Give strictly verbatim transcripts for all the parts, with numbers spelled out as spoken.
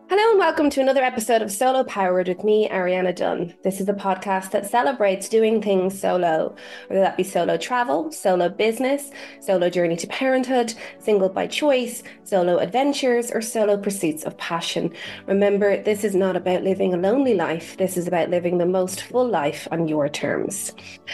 Hello and welcome to another episode of Solo Powered with me, Ariana Dunn. This is a podcast that celebrates doing things solo, whether that be solo travel, solo business, solo journey to parenthood, single by choice, solo adventures, or solo pursuits of passion. Remember, this is not about living a lonely life. This is about living the most full life on your terms.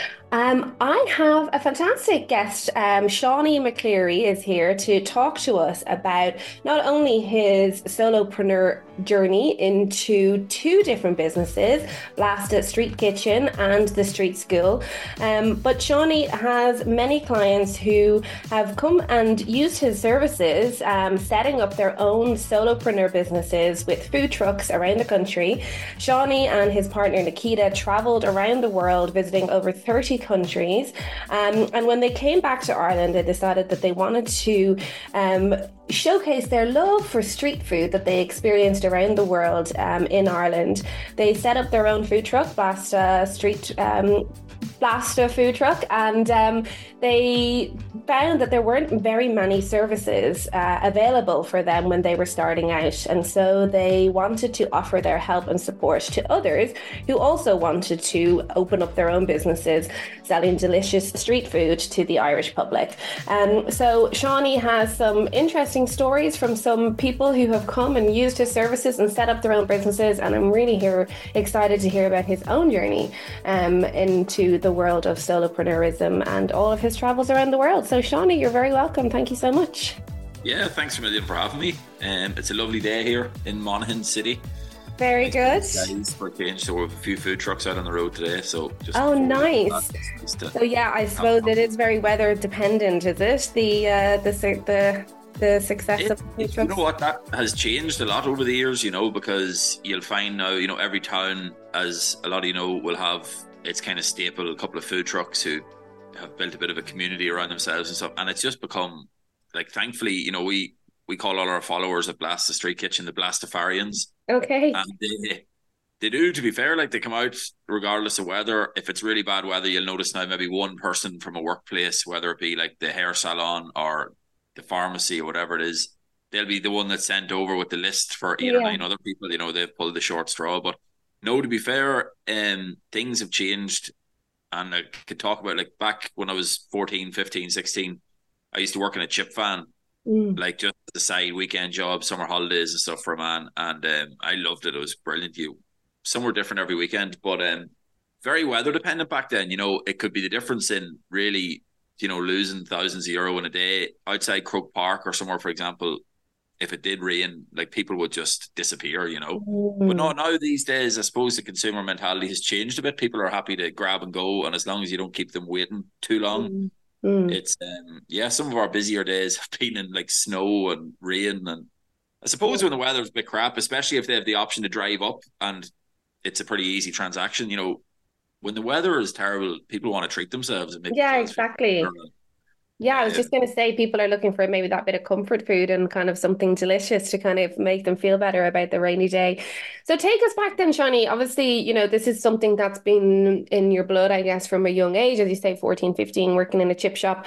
Um, I have a fantastic guest. Um, Shawnee McCleary is here to talk to us about not only his solopreneur journey into two different businesses, Blasta Street Kitchen and the Street School, um, but Shawnee has many clients who have come and used his services, um, setting up their own solopreneur businesses with food trucks around the country. Shawnee and his partner Nikita traveled around the world visiting over thirty countries. Um, and when they came back to Ireland, they decided that they wanted to um, showcase their love for street food that they experienced around the world um, in Ireland. They set up their own food truck, Blasta Street um, Blasta food truck, and um, they found that there weren't very many services uh, available for them when they were starting out, and so they wanted to offer their help and support to others who also wanted to open up their own businesses selling delicious street food to the Irish public. Um, so Shawnee has some interesting stories from some people who have come and used his services and set up their own businesses, and I'm really here excited to hear about his own journey um, into the world of solopreneurism and all of his travels around the world. So Shawnee, you're very welcome. Thank you so much. Yeah, thanks a million for having me. Um, it's a lovely day here in Monaghan City. Very good. Guys, for a change, so we have a few food trucks out on the road today. So just oh, nice. To, so yeah, I suppose it is very weather dependent, is it? The uh, the the the success it, of the food trucks. You know what? That has changed a lot over the years. You know, because you'll find now, you know, every town, as a lot of you know, will have its kind of staple, a couple of food trucks who have built a bit of a community around themselves and stuff, and it's just become like, thankfully, you know, we we call all our followers at Blasta Street Kitchen the Blastafarians. Okay. And they they do, to be fair, like they come out regardless of weather. If it's really bad weather, you'll notice now maybe one person from a workplace, whether it be like the hair salon or the pharmacy or whatever it is, they'll be the one that's sent over with the list for eight yeah. or nine other people. You know, they've pulled the short straw. But no, to be fair, um, things have changed. And I could talk about, like, back when I was fourteen, fifteen, sixteen, I used to work in a chip van, mm. like just the side weekend job, summer holidays and stuff for a man. And um, I loved it. It was brilliant. You somewhere different every weekend, but um, very weather dependent back then. You know, it could be the difference in really, you know, losing thousands of euro in a day outside Croke Park or somewhere, for example. If it did rain, like, people would just disappear, you know. Mm. But no, now these days, I suppose the consumer mentality has changed a bit. People are happy to grab and go, and as long as you don't keep them waiting too long, mm. Mm. it's um yeah. Some of our busier days have been in like snow and rain, and I suppose yeah. when the weather's a bit crap, especially if they have the option to drive up, and it's a pretty easy transaction. You know, when the weather is terrible, people want to treat themselves and make yeah, exactly. Yeah, I was just going to say, people are looking for maybe that bit of comfort food and kind of something delicious to kind of make them feel better about the rainy day. So take us back then, Shawnee. Obviously, you know, this is something that's been in your blood, I guess, from a young age, as you say, fourteen, fifteen, working in a chip shop.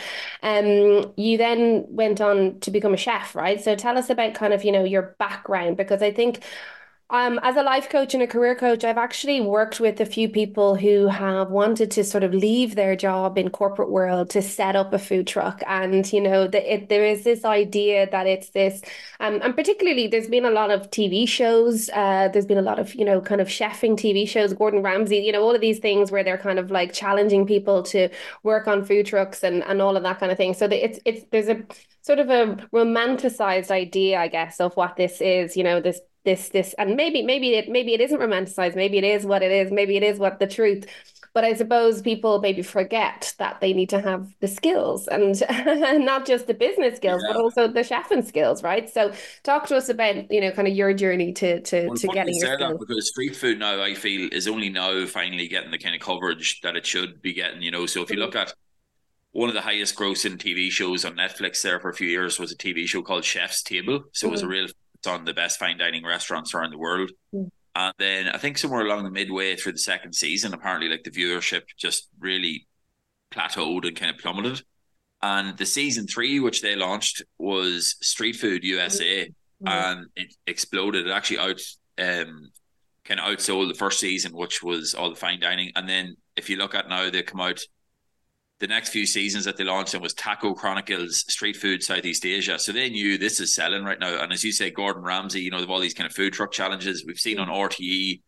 Um, you then went on to become a chef, right? So tell us about kind of, you know, your background, because I think Um, as a life coach and a career coach, I've actually worked with a few people who have wanted to sort of leave their job in corporate world to set up a food truck. And, you know, the, it, there is this idea that it's this, um, and particularly there's been a lot of T V shows. Uh, there's been a lot of, you know, kind of chefing T V shows, Gordon Ramsay, you know, all of these things where they're kind of like challenging people to work on food trucks and, and all of that kind of thing. So the, it's, it's, there's a sort of a romanticized idea, I guess, of what this is, you know, this this this and maybe maybe it maybe it isn't romanticized, maybe it is what it is, maybe it is what the truth, but I suppose people maybe forget that they need to have the skills, and not just the business skills yeah. but also the chefing skills, right? So talk to us about, you know, kind of your journey to to, well, to getting your skills. Because street food now, I feel, is only now finally getting the kind of coverage that it should be getting, you know. So if you look at one of the highest grossing T V shows on Netflix there for a few years was a T V show called Chef's Table. So mm-hmm. it was a real on the best fine dining restaurants around the world. Mm. And then I think somewhere along the midway through the second season, apparently, like, the viewership just really plateaued and kind of plummeted. And the season three, which they launched, was Street Food U S A. Mm. and it exploded. It actually out um kind of outsold the first season, which was all the fine dining. And then if you look at now, they come out the next few seasons that they launched and was Taco Chronicles Street Food Southeast Asia. So they knew this is selling right now. And as you say, Gordon Ramsay, you know, they've all these kind of food truck challenges we've seen on Mm. R T E.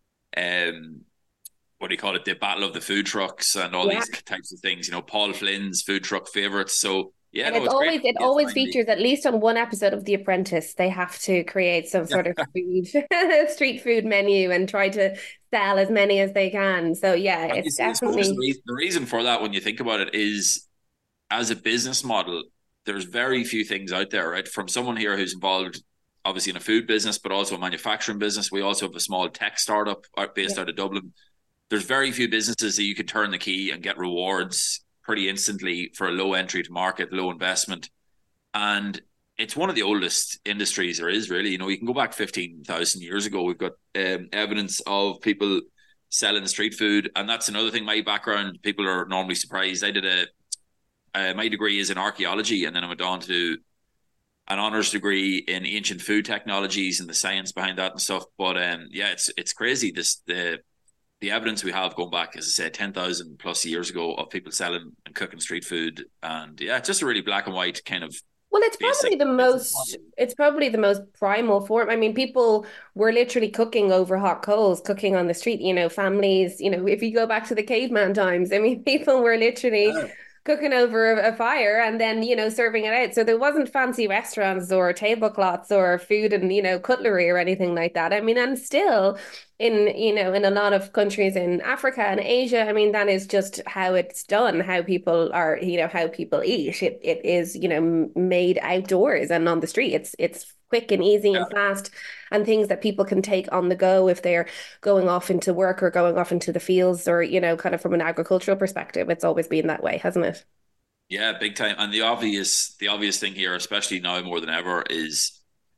Um, what do you call it? The Battle of the Food Trucks and all Yeah. these types of things. You know, Paul Flynn's food truck favorites. So yeah, And no, it's it's great. always it It's always finally. features at least on one episode of The Apprentice. They have to create some Yeah, sort of food street food menu and try to sell as many as they can. So yeah, and you it's see, I suppose the definitely reason, the reason for that, when you think about it, is as a business model, there's very few things out there, right? From someone here who's involved, obviously, in a food business, but also a manufacturing business. We also have a small tech startup based yeah. out of Dublin. There's very few businesses that you can turn the key and get rewards pretty instantly for a low entry to market, low investment. And it's one of the oldest industries there is, really. You know, you can go back fifteen thousand years ago. We've got um, evidence of people selling street food. And that's another thing. My background, people are normally surprised. I did a uh, my degree is in archaeology, and then I went on to do an honors degree in ancient food technologies and the science behind that and stuff. But um, yeah, it's it's crazy. This the the evidence we have going back, as I said, ten thousand plus years ago of people selling and cooking street food, and yeah, it's just a really black and white kind of Well, it's basic probably the business most model. it's probably the most primal form. I mean, people were literally cooking over hot coals, cooking on the street, you know, families, you know, if you go back to the caveman times, I mean, people were literally Yeah, cooking over a, a fire and then, you know, serving it out. So there wasn't fancy restaurants or tablecloths or food and, you know, cutlery or anything like that. I mean, and still in, you know, in a lot of countries in Africa and Asia, I mean, that is just how it's done, how people are, you know, how people eat. It it is, you know, made outdoors and on the street. It's it's quick and easy yeah, and fast and things that people can take on the go if they're going off into work or going off into the fields or, you know, kind of from an agricultural perspective. It's always been that way, hasn't it? yeah, big time. And the obvious the obvious thing here, especially now more than ever, is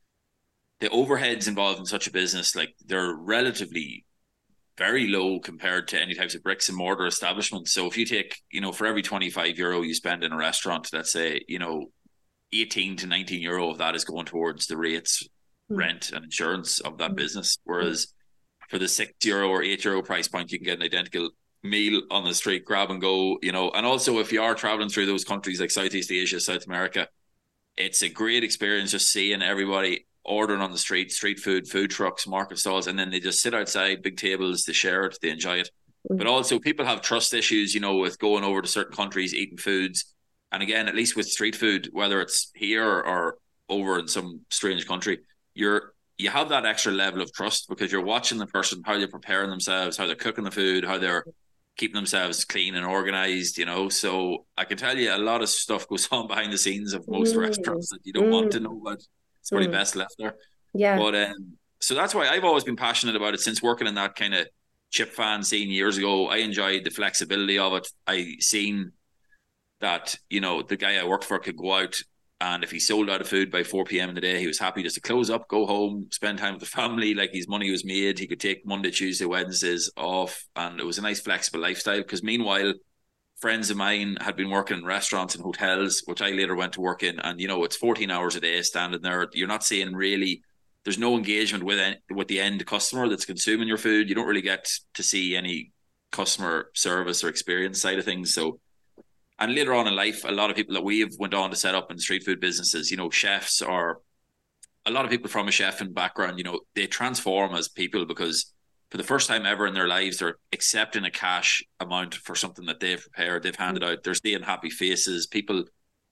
the overheads involved in such a business. Like they're relatively very low compared to any types of bricks and mortar establishments. So if you take, you know, for every twenty-five euro you spend in a restaurant, let's say, you know, eighteen to nineteen euro of that is going towards the rates, Mm. rent, and insurance of that Mm. business. Whereas for the six euro or eight euro price point, you can get an identical meal on the street, grab and go, you know. And also, if you are traveling through those countries like Southeast Asia, South America, it's a great experience just seeing everybody ordering on the street, street food, food trucks, market stalls, and then they just sit outside, big tables, they share it, they enjoy it. But Mm. also, people have trust issues, you know, with going over to certain countries, eating foods. And again, at least with street food, whether it's here or over in some strange country, you're you have that extra level of trust because you're watching the person, how they're preparing themselves, how they're cooking the food, how they're keeping themselves clean and organized, you know. So I can tell you a lot of stuff goes on behind the scenes of most Mm. restaurants that you don't want to Mm. know about. It's probably Mm. best left there. Yeah. But um, so that's why I've always been passionate about it since working in that kind of chip fan scene years ago. I enjoyed the flexibility of it. I seen that, you know, the guy I worked for could go out and if he sold out of food by four p m in the day, he was happy just to close up, go home, spend time with the family. Like his money was made. He could take Monday, Tuesday, Wednesdays off. And it was a nice, flexible lifestyle. Because meanwhile, friends of mine had been working in restaurants and hotels, which I later went to work in. And, you know, it's fourteen hours a day standing there. You're not seeing really, there's no engagement with, with the end customer that's consuming your food. You don't really get to see any customer service or experience side of things. So, and later on in life, a lot of people that we've went on to set up in street food businesses, you know, chefs or a lot of people from a chef and background, you know, they transform as people because for the first time ever in their lives, they're accepting a cash amount for something that they've prepared, they've handed out. They're seeing happy faces. People,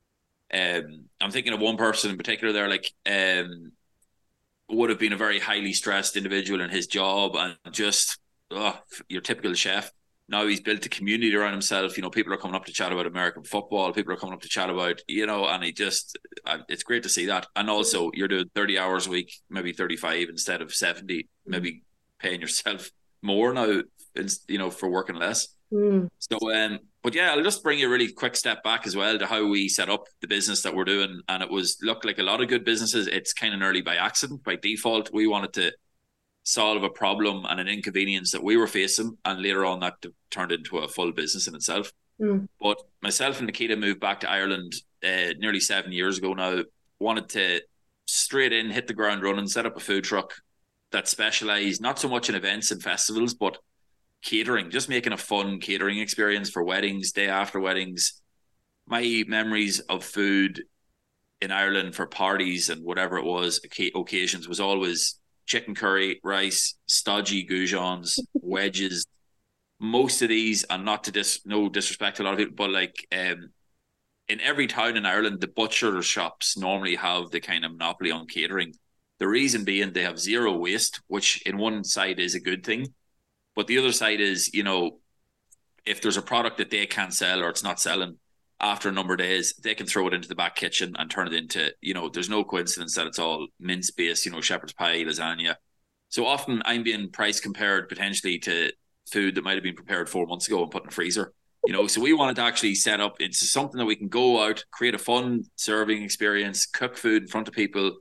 um, I'm thinking of one person in particular there, like, um, would have been a very highly stressed individual in his job and just, oh, your typical chef. Now he's built a community around himself. You know, people are coming up to chat about American football. People are coming up to chat about, you know, and he just, uh, it's great to see that. And also, you're doing thirty hours a week, maybe thirty-five instead of seventy, maybe paying yourself more now, you know, for working less. Mm. So, um, but yeah, I'll just bring you a really quick step back as well to how we set up the business that we're doing. And it was, look, like a lot of good businesses, it's kind of nearly by accident, by default. We wanted to solve a problem and an inconvenience that we were facing, and later on that turned into a full business in itself. Mm. But myself and Nikita moved back to Ireland uh, nearly seven years ago now. Wanted to straight in, hit the ground running, set up a food truck that specialised not so much in events and festivals, but catering, just making a fun catering experience for weddings, day after weddings. My memories of food in Ireland for parties and whatever it was, occasions, was always chicken curry, rice, stodgy goujons, wedges. Most of these, and not to dis, no disrespect to a lot of people, but like um, in every town in Ireland, the butcher shops normally have the kind of monopoly on catering. The reason being they have zero waste, which in one side is a good thing. But the other side is, you know, if there's a product that they can't sell or it's not selling, after a number of days, they can throw it into the back kitchen and turn it into, you know, there's no coincidence that it's all mince-based, you know, shepherd's pie, lasagna. So often I'm being price compared potentially to food that might have been prepared four months ago and put in a freezer. You know, so we wanted to actually set up into something that we can go out, create a fun serving experience, cook food in front of people,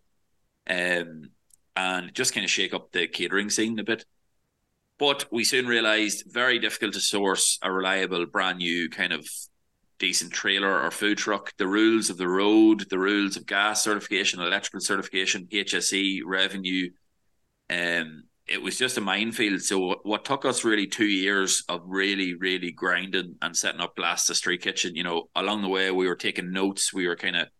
um, and just kind of shake up the catering scene a bit. But we soon realized very difficult to source a reliable, brand new kind of decent trailer or food truck. The rules of the road, the rules of gas certification, electrical certification, H S E, revenue, um, it was just a minefield. So what took us really two years of really, really grinding and setting up Blasta Street Kitchen, you know, along the way we were taking notes, we were kind of,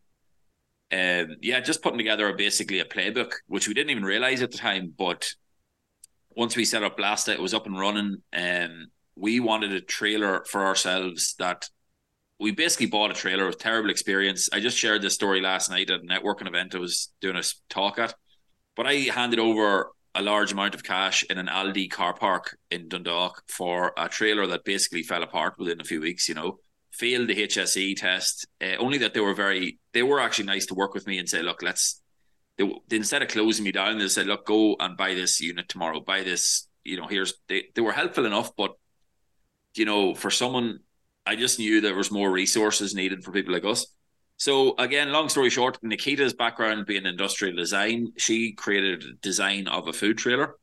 um, yeah, just putting together a, basically a playbook, which we didn't even realize at the time. But once we set up Blasta, it was up and running. Um, we wanted a trailer for ourselves that we basically bought a trailer with terrible experience. I just shared this story last night at a networking event I was doing a talk at. But I handed over a large amount of cash in an Aldi car park in Dundalk for a trailer that basically fell apart within a few weeks, you know, failed the H S E test. Uh, only that they were very, they were actually nice to work with me and say, look, let's, they, they, instead of closing me down, they said, look, go and buy this unit tomorrow, buy this, you know, here's, they, they were helpful enough, but, you know, for someone, I just knew there was more resources needed for people like us. So again, long story short, Nikita's background being industrial design, she created a design of a food trailer.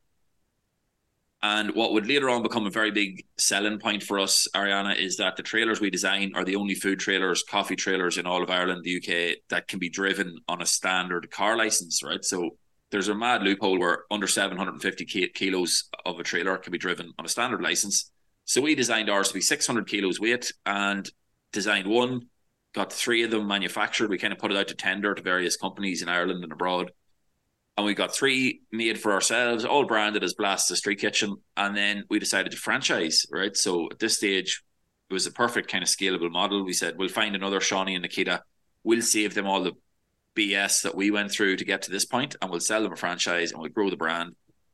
And what would later on become a very big selling point for us, Ariana, is that the trailers we design are the only food trailers, coffee trailers in all of Ireland, the U K, that can be driven on a standard car license, right? So there's a mad loophole where under seven hundred fifty kilos of a trailer can be driven on a standard license. So we designed ours to be six hundred kilos weight and designed one, got three of them manufactured. We kind of put it out to tender to various companies in Ireland and abroad. And we got three made for ourselves, all branded as Blasta Street Kitchen. And then we decided to franchise, right? So at this stage, it was a perfect kind of scalable model. We said, we'll find another Shawnee and Nikita. We'll save them all the B S that we went through to get to this point, and we'll sell them a franchise and we'll grow the brand.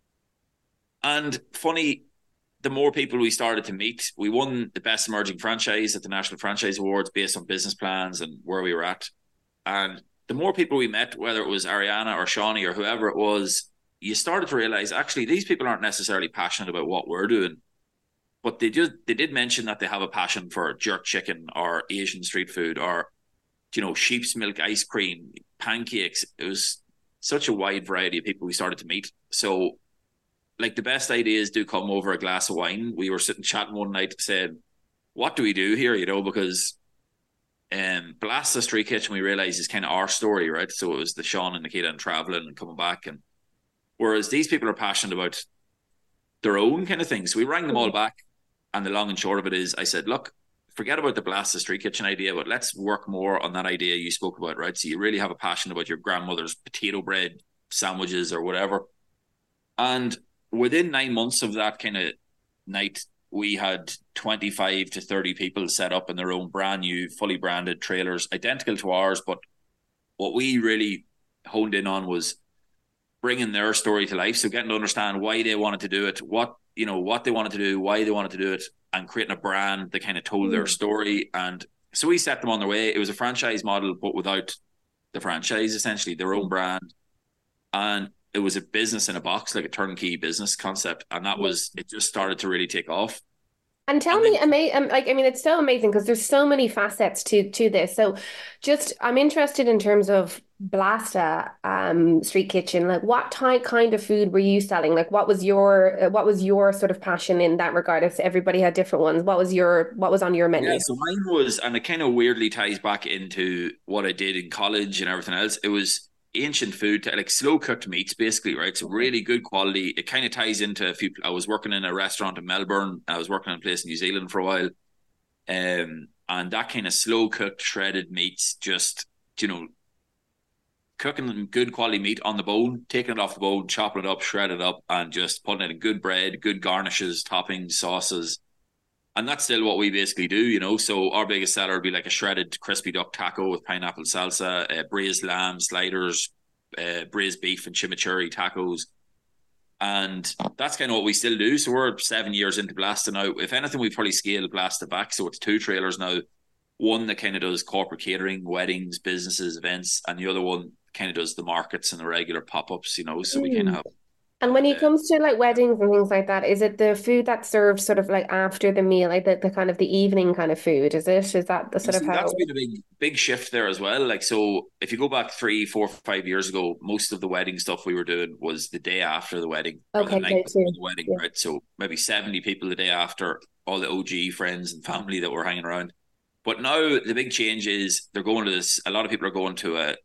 And funny, the more people we started to meet, we won the best emerging franchise at the National Franchise Awards based on business plans and where we were at. And the more people we met, whether it was Ariana or Shawnee or whoever it was, you started to realize actually these people aren't necessarily passionate about what we're doing, but they just they did mention that they have a passion for jerk chicken or Asian street food or, you know, sheep's milk ice cream, pancakes. It was such a wide variety of people we started to meet. So like the best ideas do come over a glass of wine. We were sitting chatting one night, said, what do we do here? You know, because um, Blasta Street Kitchen, we realized is kind of our story, right? So it was the Sean and Nikita and traveling and coming back. And whereas these people are passionate about their own kind of things. So we rang them all back. And the long and short of it is I said, look, forget about the Blasta Street Kitchen idea, but let's work more on that idea you spoke about, right? So you really have a passion about your grandmother's potato bread sandwiches or whatever. And within nine months of that kind of night, we had twenty-five to thirty people set up in their own brand new, fully branded trailers, identical to ours. But what we really honed in on was bringing their story to life. So getting to understand why they wanted to do it, what, you know, what they wanted to do, why they wanted to do it, and creating a brand that kind of told mm. their story. And so we set them on their way. It was a franchise model, but without the franchise, essentially their own brand. And it was a business in a box, like a turnkey business concept. And that was, it just started to really take off. And tell and me, then, ama- um, like, I mean, it's so amazing because there's so many facets to to this. So just, I'm interested in terms of Blasta um, Street Kitchen, like what type kind of food were you selling? Like what was your, uh, what was your sort of passion in that regard? If everybody had different ones, what was your, what was on your menu? Yeah, so mine was, and it kind of weirdly ties back into what I did in college and everything else. It was, ancient food, like slow cooked meats, basically, right? So really good quality. It kind of ties into a few. I was working in a restaurant in Melbourne. I was working in a place in New Zealand for a while, um, and that kind of slow cooked shredded meats, just you know, cooking good quality meat on the bone, taking it off the bone, chopping it up, shred it up, and just putting it in good bread, good garnishes, toppings, sauces. And that's still what we basically do, you know. So our biggest seller would be like a shredded crispy duck taco with pineapple salsa, uh, braised lamb sliders, uh, braised beef and chimichurri tacos. And that's kind of what we still do. So we're seven years into Blasta now. If anything, we've probably scaled Blasta back. So it's two trailers now. One that kind of does corporate catering, weddings, businesses, events, and the other one kind of does the markets and the regular pop-ups, you know. So mm. we kind of have. And when it comes to like weddings and things like that, is it the food that's served sort of like after the meal, like the, the kind of the evening kind of food? Is it? Is that the sort see, of how that's been a big big shift there as well? Like, so if you go back three, four, five years ago, most of the wedding stuff we were doing was the day after the wedding, okay, or the night before the wedding, yeah. Right? So maybe seventy people the day after, all the O G friends and family that were hanging around. But now the big change is they're going to this. A lot of people are going to a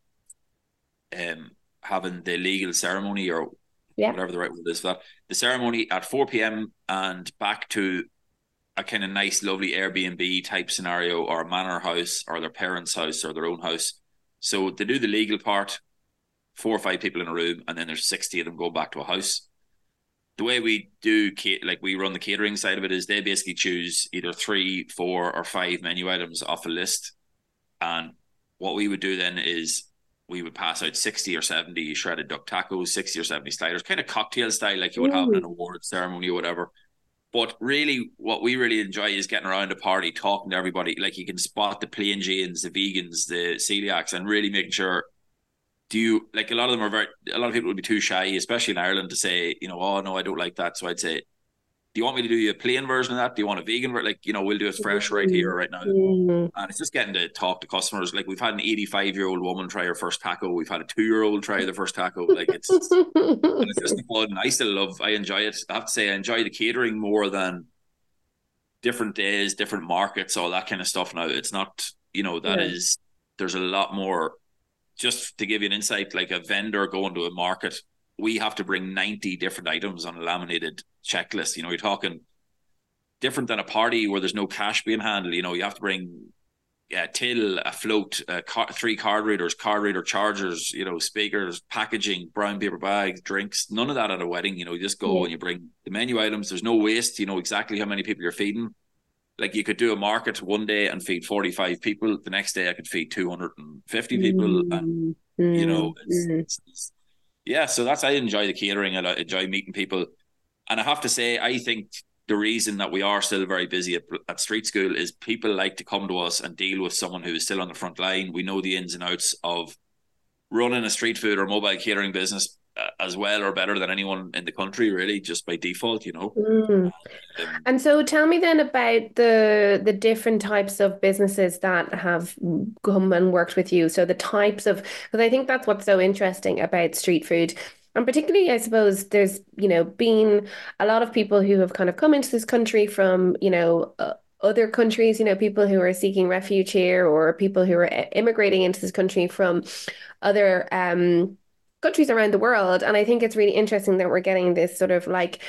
um having the legal ceremony or. Yeah. Whatever the right word is for that. The ceremony at four p.m. and back to a kind of nice, lovely Airbnb type scenario, or a manor house, or their parents' house, or their own house. So they do the legal part, four or five people in a room, and then there's sixty of them go back to a house. The way we do, like we run the catering side of it, is they basically choose either three, four, or five menu items off a list. And what we would do then is we would pass out sixty or seventy shredded duck tacos, sixty or seventy sliders, kind of cocktail style, like you would have in an award ceremony or whatever. But really, what we really enjoy is getting around a party, talking to everybody. Like, you can spot the plain Janes, the vegans, the celiacs, and really making sure, do you, like, a lot of them are very, a lot of people would be too shy, especially in Ireland, to say, you know, oh, no, I don't like that. So I'd say, do you want me to do a plain version of that? Do you want a vegan? Like, you know, we'll do it fresh right here, right now. Mm. And it's just getting to talk to customers. Like, we've had an eighty-five year old woman try her first taco. We've had a two year old try the first taco. Like, it's, it's just fun. I still love, I enjoy it. I have to say, I enjoy the catering more than different days, different markets, all that kind of stuff now. It's not, you know, that yeah. is, there's a lot more. Just to give you an insight, like a vendor going to a market, we have to bring ninety different items on a laminated checklist. You know, you're talking different than a party where there's no cash being handled. You know, you have to bring yeah, till, a float, uh, car, three card readers, card reader chargers, you know, speakers, packaging, brown paper bags, drinks. None of that at a wedding. You know, you just go yeah. and you bring the menu items. There's no waste. You know exactly how many people you're feeding. Like, you could do a market one day and feed forty-five people. The next day I could feed two hundred fifty people. Mm-hmm. And, you know, it's, mm-hmm. it's, it's, yeah, so that's, I enjoy the catering and I enjoy meeting people. And I have to say, I think the reason that we are still very busy at, at Street School is people like to come to us and deal with someone who is still on the front line. We know the ins and outs of running a street food or mobile catering business as well or better than anyone in the country, really, just by default, you know. Mm. Um, and so tell me then about the the different types of businesses that have come and worked with you. So the types of, because I think that's what's so interesting about street food. And particularly, I suppose, there's, you know, been a lot of people who have kind of come into this country from, you know, uh, other countries, you know, people who are seeking refuge here, or people who are immigrating into this country from other um countries around the world. And I think it's really interesting that we're getting this sort of like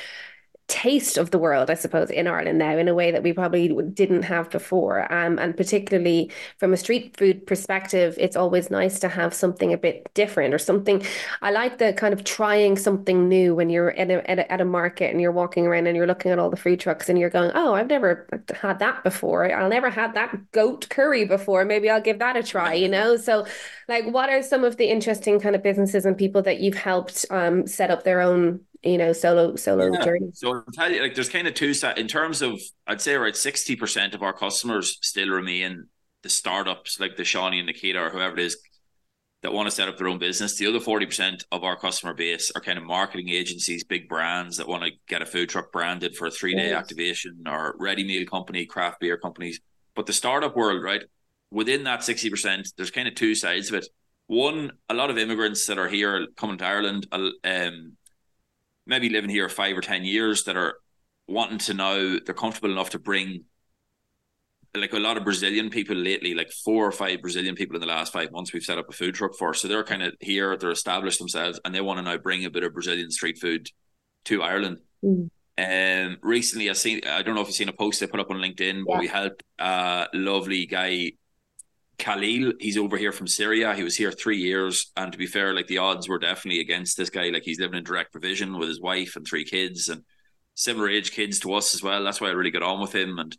taste of the world, I suppose, in Ireland now, in a way that we probably didn't have before. Um, and particularly from a street food perspective, it's always nice to have something a bit different, or something. I like the kind of trying something new when you're at a, at a, at a market and you're walking around and you're looking at all the food trucks and you're going, oh, I've never had that before. I'll never had that goat curry before. Maybe I'll give that a try, you know? So like, what are some of the interesting kind of businesses and people that you've helped um, set up their own, you know, solo solo yeah. journey? So I'll tell you, like, there's kind of two sides in terms of, I'd say around sixty percent of our customers still remain the startups, like the Shawnee and Nikita or whoever it is that want to set up their own business. The other forty percent of our customer base are kind of marketing agencies, big brands that want to get a food truck branded for a three day yes. activation, or ready meal company, craft beer companies. But the startup world, right, within that sixty percent, there's kind of two sides of it. One, a lot of immigrants that are here coming to Ireland, um, maybe living here five or ten years, that are wanting to know they're comfortable enough to bring like a lot of Brazilian people lately, like four or five Brazilian people in the last five months we've set up a food truck for. So they're kind of here, they're established themselves, and they want to now bring a bit of Brazilian street food to Ireland. Mm. Um, recently I seen, I don't know if you've seen a post they put up on LinkedIn, but Yeah. we helped a lovely guy, Khalil. He's over here from Syria. He was here three years, and to be fair, like the odds were definitely against this guy. Like he's living in direct provision with his wife and three kids, and similar age kids to us as well. That's why I really got on with him. And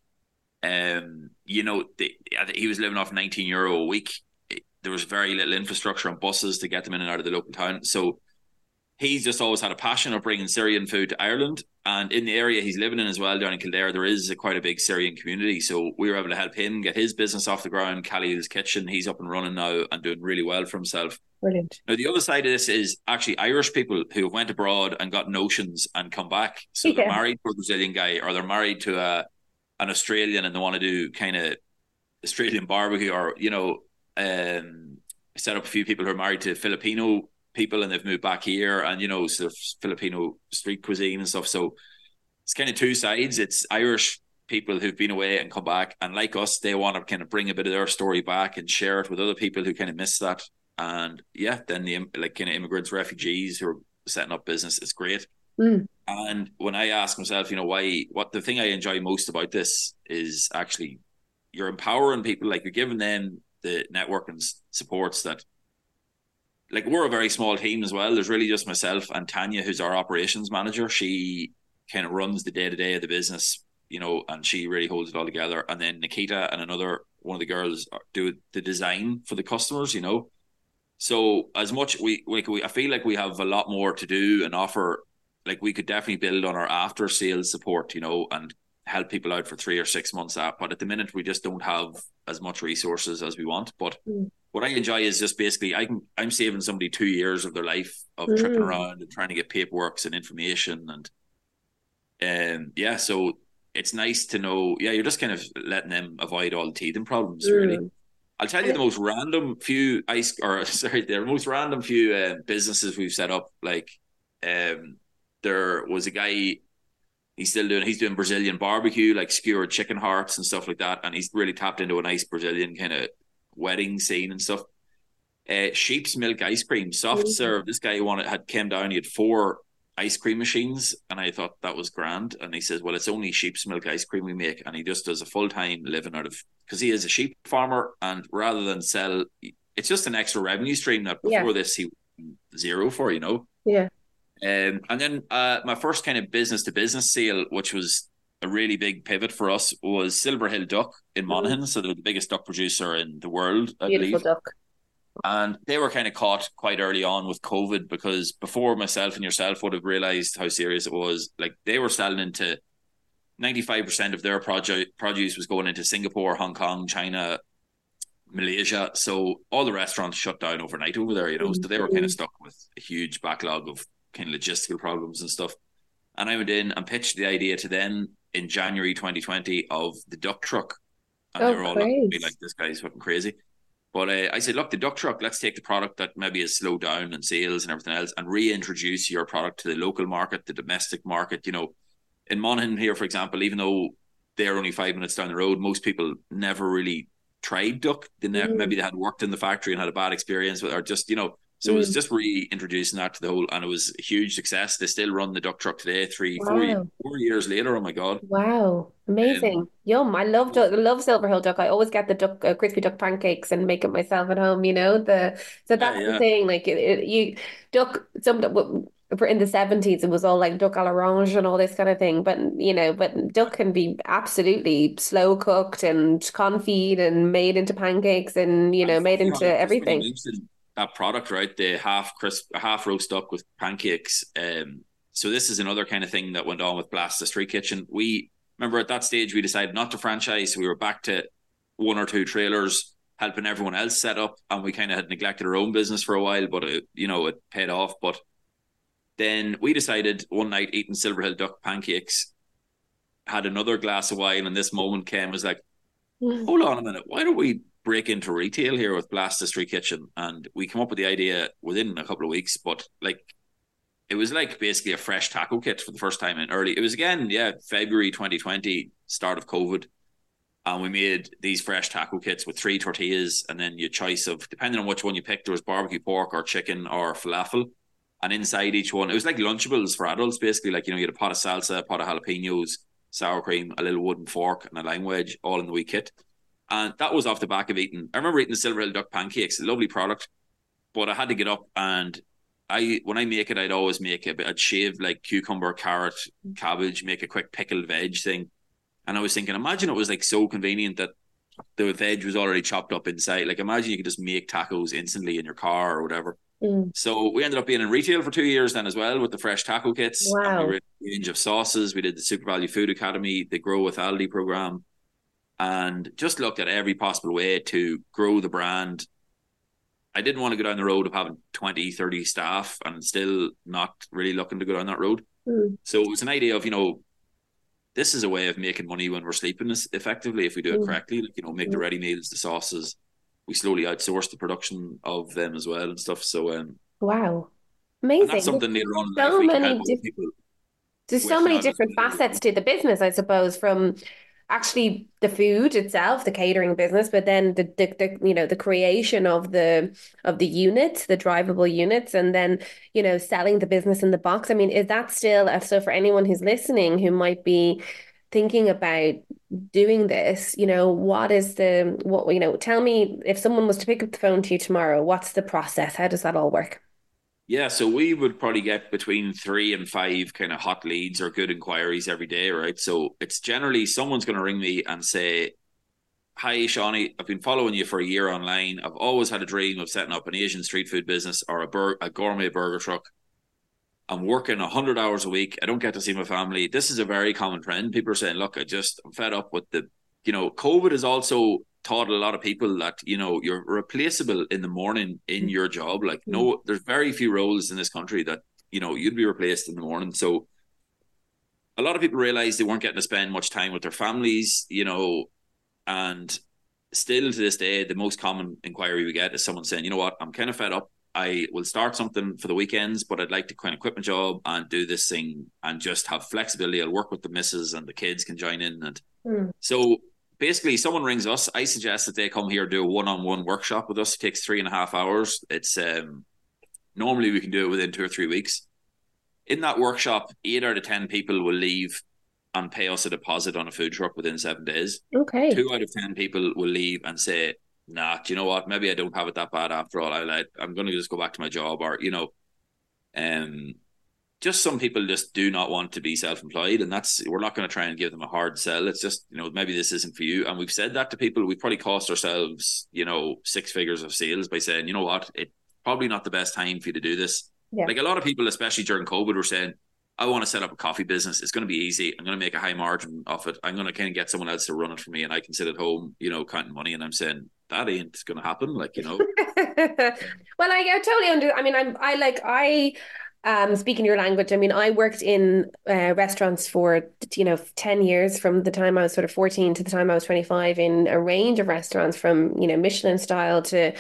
um, you know, the, he was living off nineteen euro a week. There was very little infrastructure on buses to get them in and out of the local town. So he's just always had a passion of bringing Syrian food to Ireland. And in the area he's living in as well, down in Kildare, there is a, quite a big Syrian community. So we were able to help him get his business off the ground. Khalil's Kitchen, he's up and running now and doing really well for himself. Brilliant. Now, the other side of this is actually Irish people who went abroad and got notions and come back. So yeah. They're married to a Brazilian guy, or they're married to a an Australian, and they want to do kind of Australian barbecue, or, you know, um, set up a few people who are married to Filipino people and they've moved back here, and, you know, sort of Filipino street cuisine and stuff. So it's kind of two sides. It's Irish people who've been away and come back, and like us, they want to kind of bring a bit of their story back and share it with other people who kind of miss that. And yeah, then the like kind of immigrants, refugees who are setting up business, it's great. Mm. And when I ask myself, you know, why, what the thing I enjoy most about this is actually you're empowering people, like you're giving them the network and supports that, like, we're a very small team as well. There's really just myself and Tanya, who's our operations manager. She kind of runs the day to day of the business, you know, and she really holds it all together. And then Nikita and another one of the girls do the design for the customers, you know. So as much we like, we I feel like we have a lot more to do and offer. Like we could definitely build on our after sales support, you know, and help people out for three or six months out. But at the minute, we just don't have as much resources as we want. But mm. what I enjoy is just basically I can I'm saving somebody two years of their life of mm. tripping around and trying to get paperwork and information, and um yeah, so it's nice to know. Yeah, you're just kind of letting them avoid all the teething problems, mm. really. I'll tell you the most random few ice or sorry, the most random few uh, businesses we've set up. Like, um, there was a guy. He's still doing. He's doing Brazilian barbecue, like skewered chicken hearts and stuff like that. And he's really tapped into a nice Brazilian kind of wedding scene and stuff. Uh, sheep's milk ice cream, soft mm-hmm. serve. This guy wanted had came down. He had four ice cream machines, and I thought that was grand. And he says, "Well, it's only sheep's milk ice cream we make," and he just does a full time living out of, because he is a sheep farmer, and rather than sell, it's just an extra revenue stream that before yeah. this he zero for, you know. Yeah. Um, and then uh, my first kind of business to business sale, which was a really big pivot for us, was Silver Hill Duck in Monaghan. Mm-hmm. So they're the biggest duck producer in the world, I Beautiful believe. duck. And they were kind of caught quite early on with COVID, because before myself and yourself would have realized how serious it was. Like, they were selling into ninety-five percent of their project produce was going into Singapore, Hong Kong, China, Malaysia. So all the restaurants shut down overnight over there, you know. Mm-hmm. So they were kind of stuck with a huge backlog of kind of logistical problems and stuff. And I went in and pitched the idea to them in January twenty twenty of the duck truck. And oh, they were all looking at me like, this guy's fucking crazy. But uh, I said, look, the duck truck, let's take the product that maybe has slowed down in sales and everything else and reintroduce your product to the local market, the domestic market. You know, in Monaghan here, for example, even though they're only five minutes down the road, most people never really tried duck. They ne- mm. Maybe they had worked in the factory and had a bad experience with, or just, you know, so mm. it was just reintroducing that to the whole, and it was a huge success. They still run the duck truck today, three, wow. four, four years later. Oh my God. Wow. Amazing. Um, Yum. I love duck, I love Silver Hill Duck. I always get the duck, uh, crispy duck pancakes and make it myself at home, you know, the, so that's yeah, yeah. the thing. Like it, it, you duck, some, in the seventies, it was all like duck à l'orange and all this kind of thing. But, you know, but duck can be absolutely slow cooked and confit and made into pancakes and, you know, made into everything. That product, right? The half crisp, half roast duck with pancakes. Um, so this is another kind of thing that went on with Blast the Street Kitchen. We remember at that stage we decided not to franchise. So we were back to one or two trailers, helping everyone else set up, and we kind of had neglected our own business for a while, but it, you know, it paid off. But then we decided one night, eating Silver Hill Duck pancakes, had another glass of wine, and this moment came, was like, mm. hold on a minute, why don't we break into retail here with Blast the Street Kitchen? And we came up with the idea within a couple of weeks, but like it was like basically a fresh taco kit for the first time in early, it was again, yeah, February twenty twenty, start of COVID. And we made these fresh taco kits with three tortillas, and then your choice of, depending on which one you picked, there was barbecue pork or chicken or falafel. And inside each one, it was like Lunchables for adults, basically. Like, you know, you had a pot of salsa, a pot of jalapenos, sour cream, a little wooden fork, and a lime wedge, all in the wee kit. And that was off the back of eating. I remember eating the Silver Hill Duck pancakes, a lovely product, but I had to get up and I when I make it, I'd always make it. I'd shave like cucumber, carrot, cabbage, make a quick pickled veg thing. And I was thinking, imagine it was like so convenient that the veg was already chopped up inside. Like, imagine you could just make tacos instantly in your car or whatever. Mm. So we ended up being in retail for two years then as well with the fresh taco kits. Wow. And we were in a range of sauces. We did the Super Value Food Academy, the Grow with Aldi program, and just looked at every possible way to grow the brand. I didn't want to go down the road of having twenty, thirty staff and still not really looking to go down that road. Mm. So it was an idea of, you know, this is a way of making money when we're sleeping effectively if we do it mm. correctly. Like, you know, make mm. the ready meals, the sauces. We slowly outsource the production of them as well and stuff. So, um, wow, amazing. That's something later on in so life we many can help diff- people. There's so many different facets to the business, I suppose, from actually the food itself, the catering business, but then the, the, the you know the creation of the of the units, the drivable units, and then you know selling the business in the box. I mean, is that still so for anyone who's listening who might be thinking about doing this? You know, what is the what you know? Tell me, if someone was to pick up the phone to you tomorrow, what's the process? How does that all work? Yeah, so we would probably get between three and five kind of hot leads or good inquiries every day, right? So it's generally someone's going to ring me and say, hi, Shawnee, I've been following you for a year online. I've always had a dream of setting up an Asian street food business or a, bur- a gourmet burger truck. I'm working one hundred hours a week. I don't get to see my family. This is a very common trend. People are saying, look, I just, I'm fed up with the, you know, COVID is also taught a lot of people that, you know, you're replaceable in the morning in your job. Like, no, there's very few roles in this country that, you know, you'd be replaced in the morning. So a lot of people realized they weren't getting to spend much time with their families, you know, and still to this day, the most common inquiry we get is someone saying, you know what, I'm kind of fed up. I will start something for the weekends, but I'd like to kind of quit my job and do this thing and just have flexibility. I'll work with the missus and the kids can join in. And mm. so basically, someone rings us. I suggest that they come here, do a one-on-one workshop with us. It takes three and a half hours. It's um, normally we can do it within two or three weeks. In that workshop, eight out of ten people will leave and pay us a deposit on a food truck within seven days. Okay. Two out of ten people will leave and say, nah, do you know what? Maybe I don't have it that bad after all. I like, I'm going to just go back to my job, or, you know, um, just some people just do not want to be self-employed, and that's, we're not going to try and give them a hard sell. It's just, you know, maybe this isn't for you. And we've said that to people. We probably cost ourselves, you know, six figures of sales by saying, you know what, it's probably not the best time for you to do this. Yeah. Like a lot of people, especially during COVID, were saying, I want to set up a coffee business. It's going to be easy. I'm going to make a high margin off it. I'm going to kind of get someone else to run it for me, and I can sit at home, you know, counting money. And I'm saying, that ain't going to happen. Like, you know. Well, I, I totally under. I mean, I'm. I like. I. Um, speaking your language, I mean, I worked in uh, restaurants for, you know, ten years, from the time I was sort of fourteen to the time I was twenty-five, in a range of restaurants, from, you know, Michelin style to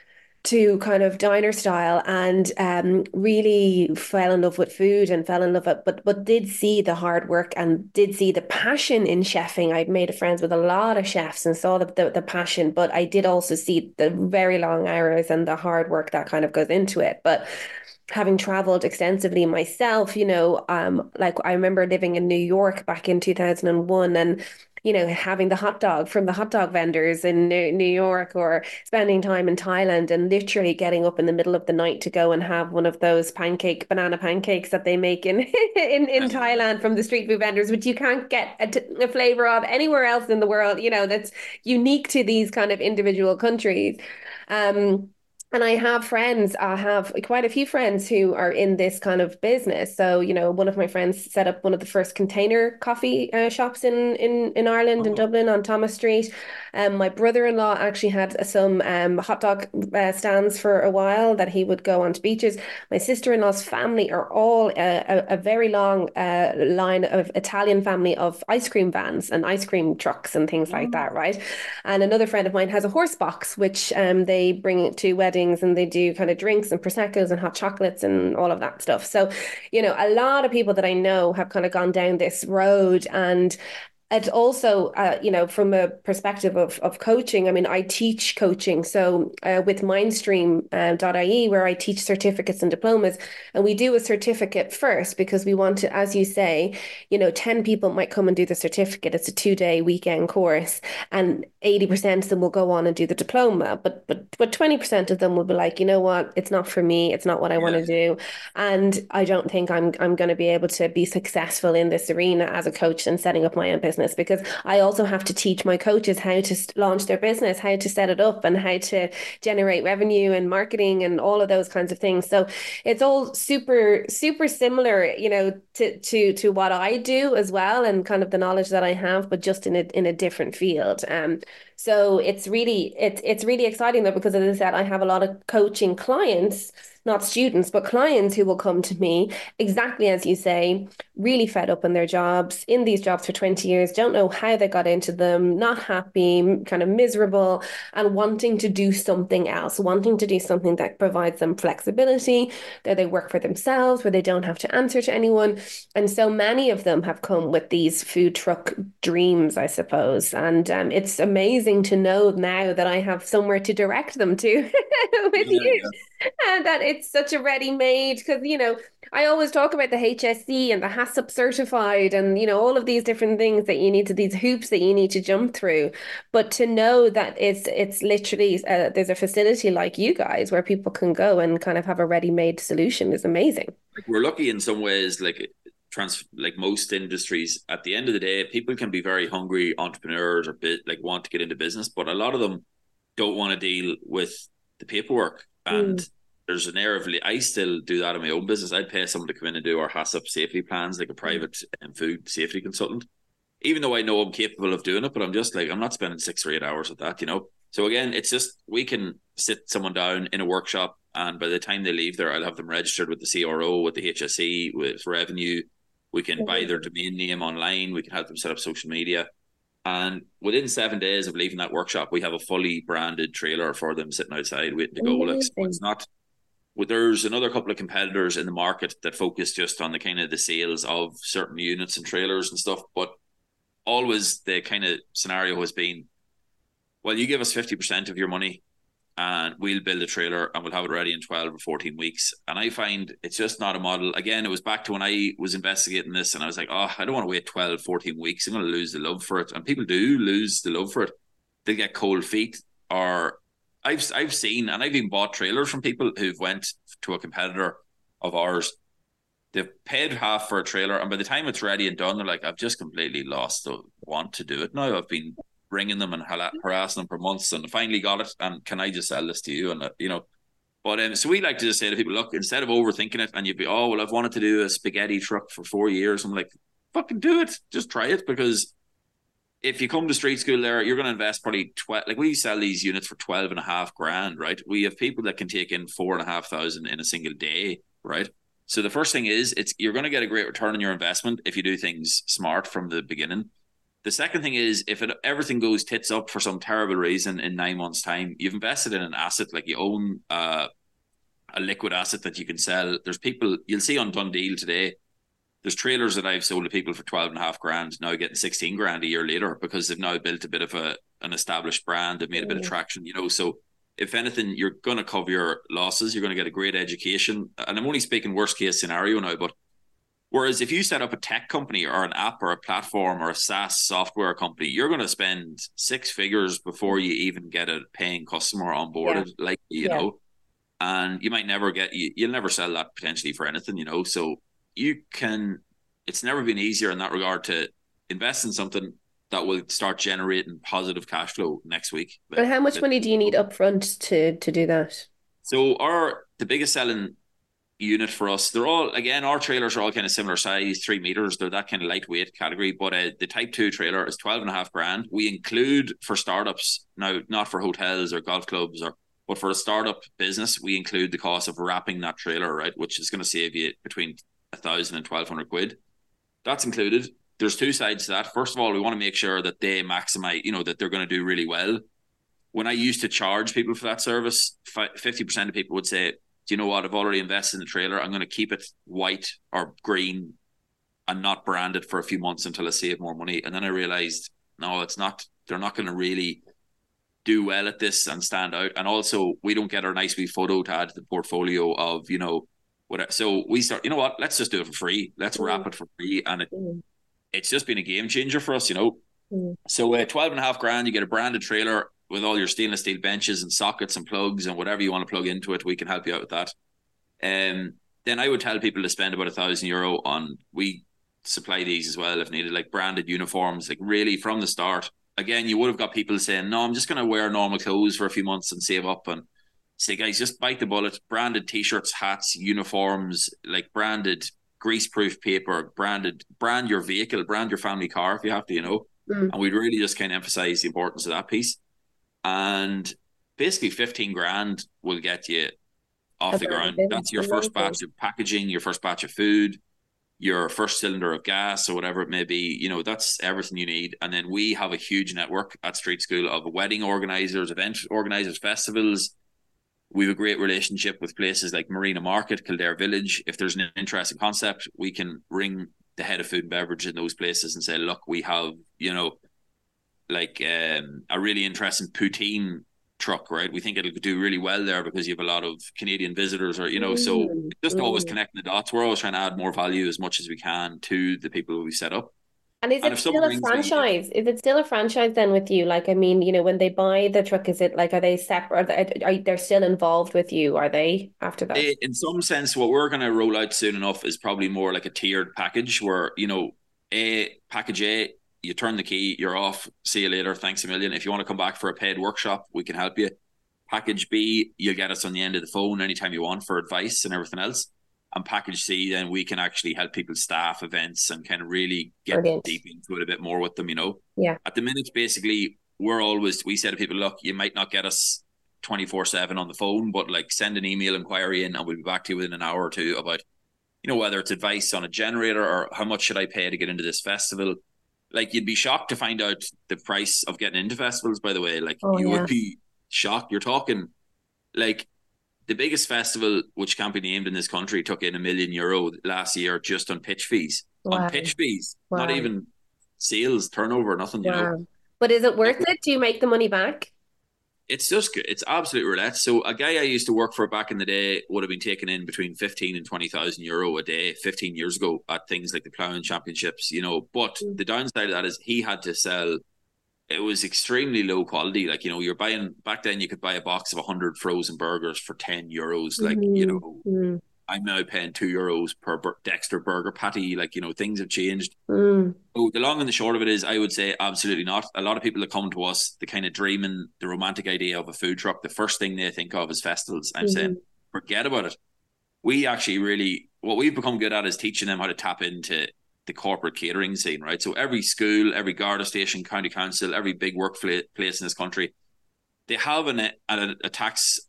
to kind of diner style, and um, really fell in love with food and fell in love with, but but did see the hard work and did see the passion in chefing. I'd made friends with a lot of chefs and saw the, the, the passion, but I did also see the very long hours and the hard work that kind of goes into it. But having traveled extensively myself, you know, um, like I remember living in New York back in two thousand one, and you know, having the hot dog from the hot dog vendors in New, New York, or spending time in Thailand and literally getting up in the middle of the night to go and have one of those pancake, banana pancakes that they make in in, in Thailand from the street food vendors, which you can't get a, a flavor of anywhere else in the world, you know, that's unique to these kind of individual countries. Um, And I have friends, I have quite a few friends who are in this kind of business. So, you know, one of my friends set up one of the first container coffee uh, shops in, in, in Ireland, oh. in Dublin, on Thomas Street. Um, my brother-in-law actually had some um, hot dog uh, stands for a while that he would go onto beaches. My sister-in-law's family are all uh, a, a very long uh, line of Italian family of ice cream vans and ice cream trucks and things oh. like that, right? And another friend of mine has a horse box, which um, they bring to weddings, and they do kind of drinks and Prosecco's and hot chocolates and all of that stuff. So, you know, a lot of people that I know have kind of gone down this road, and It's also, uh, you know, from a perspective of, of coaching, I mean, I teach coaching. So uh, with mindstream dot I E, where I teach certificates and diplomas, and we do a certificate first because we want to, as you say, you know, ten people might come and do the certificate. It's a two day weekend course, and eighty percent of them will go on and do the diploma. But, but, but twenty percent of them will be like, you know what, it's not for me. It's not what I want Yeah. to do. And I don't think I'm, I'm going to be able to be successful in this arena as a coach and setting up my own business, because I also have to teach my coaches how to launch their business, how to set it up, and how to generate revenue and marketing and all of those kinds of things. So it's all super, super similar, you know, to to to what I do as well, and kind of the knowledge that I have, but just in a in a different field. Um, so it's really it's it's really exciting though, because as I said, I have a lot of coaching clients, not students, but clients who will come to me exactly as you say, really fed up in their jobs, in these jobs for twenty years, don't know how they got into them, not happy, kind of miserable, and wanting to do something else, wanting to do something that provides them flexibility, that they work for themselves, where they don't have to answer to anyone. And so many of them have come with these food truck dreams, I suppose. And um, it's amazing to know now that I have somewhere to direct them to with Yeah, you, yeah. and that it's such a ready-made, because, you know, I always talk about the H S C and the HACCP certified and, you know, all of these different things that you need to, these hoops that you need to jump through. But to know that it's it's literally, uh, there's a facility like you guys where people can go and kind of have a ready-made solution is amazing. Like we're lucky in some ways, like trans like most industries, at the end of the day, people can be very hungry entrepreneurs or bit like want to get into business, but a lot of them don't want to deal with the paperwork. And Mm. there's an air of I still do that in my own business. I'd pay someone to come in and do our HACCP safety plans, like a private um, food safety consultant, even though I know I'm capable of doing it, but I'm just like, I'm not spending six or eight hours with that, you know? So again, it's just, we can sit someone down in a workshop, and by the time they leave there, I'll have them registered with the C R O, with the H S E, with revenue. We can buy their domain name online. We can help them set up social media. And within seven days of leaving that workshop, we have a fully branded trailer for them sitting outside waiting to go. Like, so it's Amazing. not, well, there's another couple of competitors in the market that focus just on the kind of the sales of certain units and trailers and stuff. But always the kind of scenario has been, well, you give us fifty percent of your money and we'll build a trailer and we'll have it ready in twelve or fourteen weeks. And I find it's just not a model. Again, it was back to when I was investigating this and I was like, oh, I don't want to wait twelve, fourteen weeks. I'm going to lose the love for it. And people do lose the love for it. They get cold feet, or I've, I've seen, and I've even bought trailers from people who've went to a competitor of ours. They've paid half for a trailer, and by the time it's ready and done, they're like, I've just completely lost the want to do it now. I've been ringing them and harassing them for months, and I finally got it. And can I just sell this to you? And uh, you know, but um, so we like to just say to people, look, instead of overthinking it, and you'd be, oh well, I've wanted to do a spaghetti truck for four years. I'm like, fucking do it, just try it, because if you come to street school there, you're going to invest probably twelve. Like we sell these units for twelve and a half grand, right? We have people that can take in four and a half thousand in a single day, right? So the first thing is, it's you're going to get a great return on your investment if you do things smart from the beginning. The second thing is, if it, everything goes tits up for some terrible reason in nine months' time, you've invested in an asset, like you own uh, a liquid asset that you can sell. There's people you'll see on Dundee today. There's trailers that I've sold to people for twelve and a half grand, now getting sixteen grand a year later, because they've now built a bit of a an established brand. They've made a bit of traction, you know. So if anything, you're going to cover your losses. You're going to get a great education. And I'm only speaking worst case scenario now, but whereas if you set up a tech company or an app or a platform or a SaaS software company, you're going to spend six figures before you even get a paying customer Yeah. onboarded, like, you Yeah. know, and you might never get, you, you'll never sell that potentially for anything, you know. So you can, it's never been easier in that regard to invest in something that will start generating positive cash flow next week. And how much Like, money do you need upfront to to do that? so our, the biggest selling unit for us, they're all, again, our trailers are all kind of similar size, three meters. They're that kind of lightweight category. But uh, the type two trailer is twelve and a half grand. We include for startups now, not for hotels or golf clubs, or but for a startup business, we include the cost of wrapping that trailer, right, which is going to save you between a thousand and twelve hundred quid. That's included. There's two sides to that. First of all, we want to make sure that they maximize, you know, that they're going to do really well. When I used to charge people for that service, fifty percent of people would say, do you know what? I've already invested in the trailer. I'm going to keep it white or green and not brand it for a few months until I save more money. And then I realized, no, it's not, they're not going to really do well at this and stand out. And also we don't get our nice wee photo to add to the portfolio of, you know, whatever. So we start, you know what, let's just do it for free. Let's mm. wrap it for free. And it, mm. it's just been a game changer for us, you know. Mm. So uh, twelve and a half grand, you get a branded trailer with all your stainless steel benches and sockets and plugs and whatever you want to plug into it. We can help you out with that. Um, then I would tell people to spend about a thousand euro on, we supply these as well if needed, like branded uniforms, like really from the start. Again, you would have got people saying, no, I'm just going to wear normal clothes for a few months and save up, and say, guys, just bite the bullet. Branded t-shirts, hats, uniforms, like branded grease-proof paper, branded, brand your vehicle, brand your family car if you have to, you know. Mm. And we'd really just kind of emphasize the importance of that piece. And basically fifteen grand will get you off That's the ground. That's your first batch of packaging, your first batch of food, your first cylinder of gas or whatever it may be. You know, that's everything you need. And then we have a huge network at Street School of wedding organizers, event organizers, festivals. We have a great relationship with places like Marina Market, Kildare Village. If there's an interesting concept, we can ring the head of food and beverage in those places and say, look, we have, you know, like um, a really interesting poutine truck, right? We think it'll do really well there because you have a lot of Canadian visitors, or, you know, mm, so just mm. always connecting the dots. We're always trying to add more value as much as we can to the people we set up. And is it and still a franchise? Me, is it still a franchise then with you? Like, I mean, you know, when they buy the truck, is it like, are they separate? Are they, are they still involved with you? Are they after that? In some sense, what we're going to roll out soon enough is probably more like a tiered package where, you know, a package A, you turn the key, you're off, see you later, thanks a million. If you want to come back for a paid workshop, we can help you. Package B, you'll get us on the end of the phone anytime you want for advice and everything else. And package C, then we can actually help people staff events and kind of really get Brilliant. deep into it a bit more with them, you know? Yeah. At the minute, basically, we're always, we say to people, look, you might not get us twenty-four seven on the phone, but like send an email inquiry in and we'll be back to you within an hour or two about, you know, whether it's advice on a generator or how much should I pay to get into this festival. Like, you'd be shocked to find out the price of getting into festivals, by the way. Like, oh, you yeah. would be shocked. You're talking, like, the biggest festival, which can't be named in this country, took in a million euro last year just on pitch fees. Wow. On pitch fees. Wow. Not even sales, turnover, nothing, you wow. know. But is it worth like, it? Do you make the money back? It's just, it's absolute roulette. So a guy I used to work for back in the day would have been taking in between fifteen and twenty thousand euro a day fifteen years ago at things like the Ploughing Championships, you know. But mm. the downside of that is he had to sell, it was extremely low quality. Like, you know, you're buying, back then you could buy a box of one hundred frozen burgers for ten euros. Like, mm. you know, mm. I'm now paying two euros per bur- Dexter burger patty. Like, you know, things have changed. Mm. So the long and the short of it is, I would say absolutely not. A lot of people that come to us, the kind of dreaming, the romantic idea of a food truck, the first thing they think of is festivals. I'm mm. saying, forget about it. We actually really, what we've become good at is teaching them how to tap into the corporate catering scene, right? So every school, every Garda station, county council, every big workplace in this country, they have an, a, a tax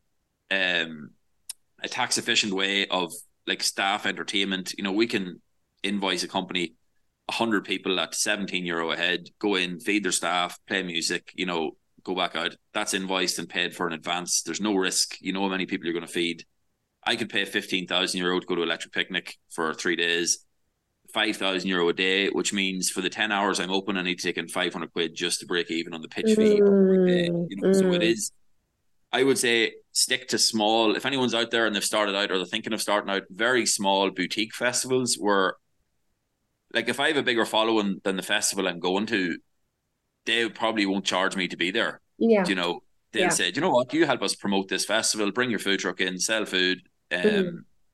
um a tax efficient way of like staff entertainment. You know, we can invoice a company a hundred people at seventeen euro a head, go in, feed their staff, play music, you know, go back out. That's invoiced and paid for in advance. There's no risk. You know how many people you're going to feed. I could pay fifteen thousand euro to go to Electric Picnic for three days, five thousand euro a day, which means for the ten hours I'm open, I need to take in five hundred quid just to break even on the pitch fee. Mm, you know, mm. So it is, I would say, stick to small. If anyone's out there and they've started out or they're thinking of starting out, very small boutique festivals where, like, if I have a bigger following than the festival I'm going to, they probably won't charge me to be there. Yeah. You know, they'll yeah. say, do you know what? You help us promote this festival, bring your food truck in, sell food. Um, mm.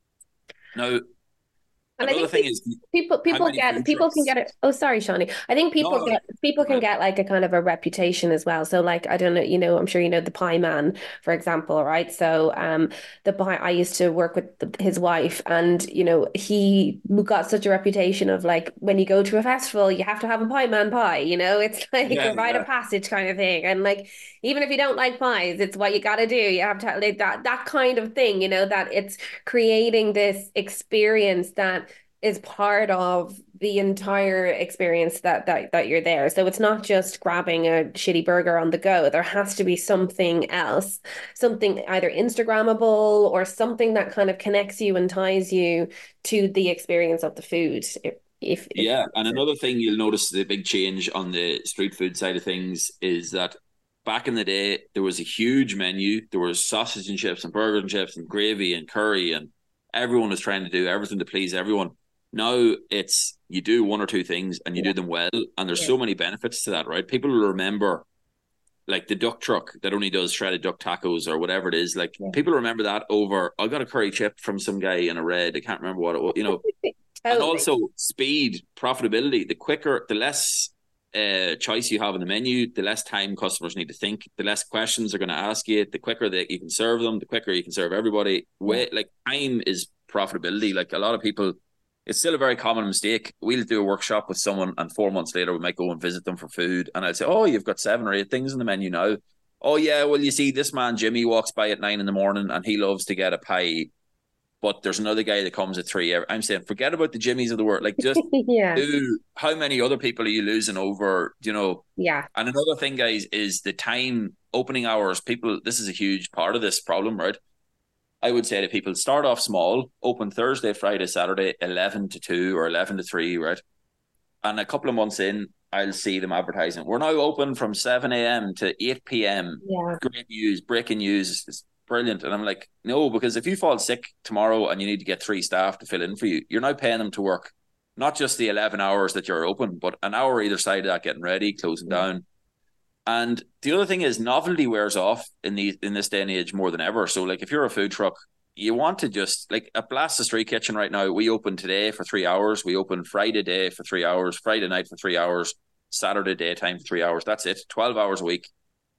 Now, And Another I think thing is, people people get people can get it. Oh, sorry, Shawnee. I think people no, get people can get like a kind of a reputation as well. So, like, I don't know, you know, I'm sure you know the Pie Man, for example, right? So, um, the pie. I used to work with the, his wife, and you know, he got such a reputation of like when you go to a festival, you have to have a Pie Man pie. You know, it's like yeah, a rite yeah. of passage kind of thing, and like even if you don't like pies, it's what you got to do. You have to like that that kind of thing. You know, that it's creating this experience that is part of the entire experience that, that that you're there. So it's not just grabbing a shitty burger on the go. There has to be something else, something either Instagrammable or something that kind of connects you and ties you to the experience of the food. It, if, if Yeah, and another thing you'll notice the big change on the street food side of things is that back in the day there was a huge menu. There was sausage and chips and burger and chips and gravy and curry, and everyone was trying to do everything to please everyone. Now it's you do one or two things and you yeah, do them well, and there's yeah, so many benefits to that, right? People will remember like the duck truck that only does shredded duck tacos or whatever it is. Like yeah. people remember that over I got a curry chip from some guy in a red. I can't remember what it was, you know. And Totally. also speed, profitability. The quicker, the less uh, choice you have in the menu, the less time customers need to think, the less questions they're going to ask you, the quicker that you can serve them, the quicker you can serve everybody. Yeah. Way, like time is profitability. Like a lot of people, it's still a very common mistake. We'll do a workshop with someone, and four months later, we might go and visit them for food. And I'll say, "Oh, you've got seven or eight things in the menu now." Oh, yeah. Well, you see, this man, Jimmy, walks by at nine in the morning and he loves to get a pie, but there's another guy that comes at three. I'm saying, forget about the Jimmys of the world. Like, just Yeah. do. How many other people are you losing over? You know. Yeah. And another thing, guys, is the time opening hours. People, this is a huge part of this problem, right? I would say to people, start off small, open Thursday, Friday, Saturday, eleven to two or eleven to three, right? And a couple of months in, I'll see them advertising. We're now open from seven a.m. to eight p.m. Yeah. Great news, breaking news. It's brilliant. And I'm like, no, because if you fall sick tomorrow and you need to get three staff to fill in for you, you're now paying them to work not just the eleven hours that you're open, but an hour either side of that, getting ready, closing Yeah. down. And the other thing is novelty wears off in the in this day and age more than ever. So like if you're a food truck, you want to just like a Blast the Street Kitchen right now. We open today for three hours. We open Friday day for three hours, Friday night for three hours, Saturday daytime for three hours. That's it. twelve hours a week.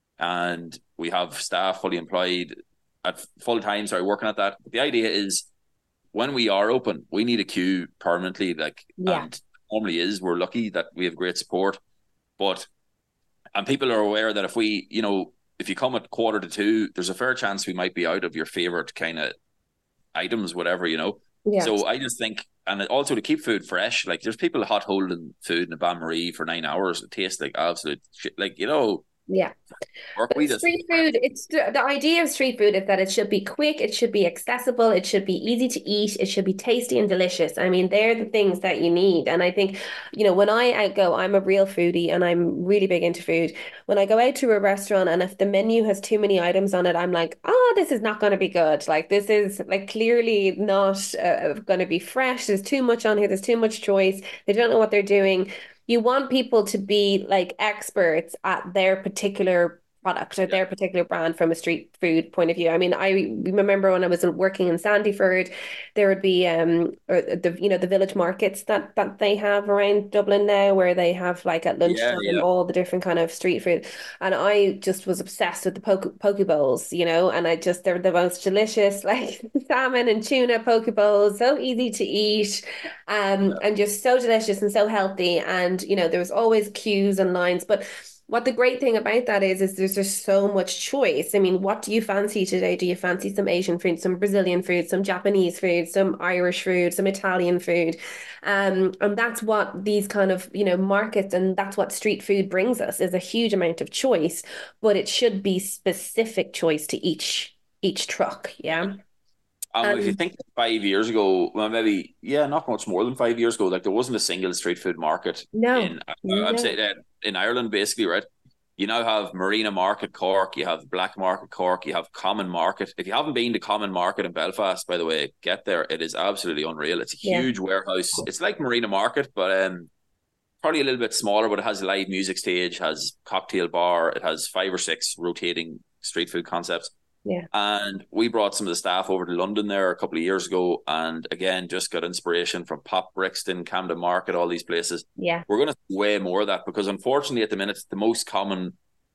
And we have staff fully employed at full time, sorry, working at that. The idea is when we are open, we need a queue permanently. Like Yeah. and normally is, we're lucky that we have great support. But and people are aware that if we, you know, if you come at quarter to two, there's a fair chance we might be out of your favorite kind of items, whatever, you know. Yeah. So I just think, and also to keep food fresh, like there's people hot holding food in a bain marie for nine hours. It tastes like absolute shit. Like, you know, Yeah. work But we just street food, it's the, the idea of street food is that it should be quick, it should be accessible, it should be easy to eat, it should be tasty and delicious. I mean, they're the things that you need. And I think, you know, when I out go, I'm a real foodie and I'm really big into food. When I go out to a restaurant and if the menu has too many items on it, I'm like, oh, this is not going to be good. Like, this is like clearly not uh, going to be fresh. There's too much on here, there's too much choice. They don't know what they're doing. You want people to be like experts at their particular product or yeah, their particular brand from a street food point of view. I mean, I remember when I was working in Sandyford, there would be um or the you know the village markets that that they have around Dublin now, where they have like at yeah, lunchtime yeah. all the different kind of street food, and I just was obsessed with the poke poke bowls, you know, and I just they're the most delicious like salmon and tuna poke bowls, so easy to eat, um, Yeah. and just so delicious and so healthy, and you know there was always queues and lines, but what the great thing about that is, is there's just so much choice. I mean, what do you fancy today? Do you fancy some Asian food, some Brazilian food, some Japanese food, some Irish food, some Italian food? Um, and that's what these kind of, you know, markets and that's what street food brings us is a huge amount of choice, but it should be specific choice to each each truck. Yeah. Um, if you Um, think five years ago, well, maybe yeah, not much more than five years ago, like there wasn't a single street food market no, in. I- I'm no. saying that in Ireland, basically, right? You now have Marina Market Cork, you have Black Market Cork, you have Common Market. If you haven't been to Common Market in Belfast, by the way, get there. It is absolutely unreal. It's a Yeah. huge warehouse. It's like Marina Market, but um, probably a little bit smaller. But it has a live music stage, has cocktail bar, it has five or six rotating street food concepts. Yeah. And we brought some of the staff over to London there a couple of years ago. And again, just got inspiration from Pop, Brixton, Camden Market, all these places. Yeah. We're going to see way more of that because unfortunately at the minute, the most common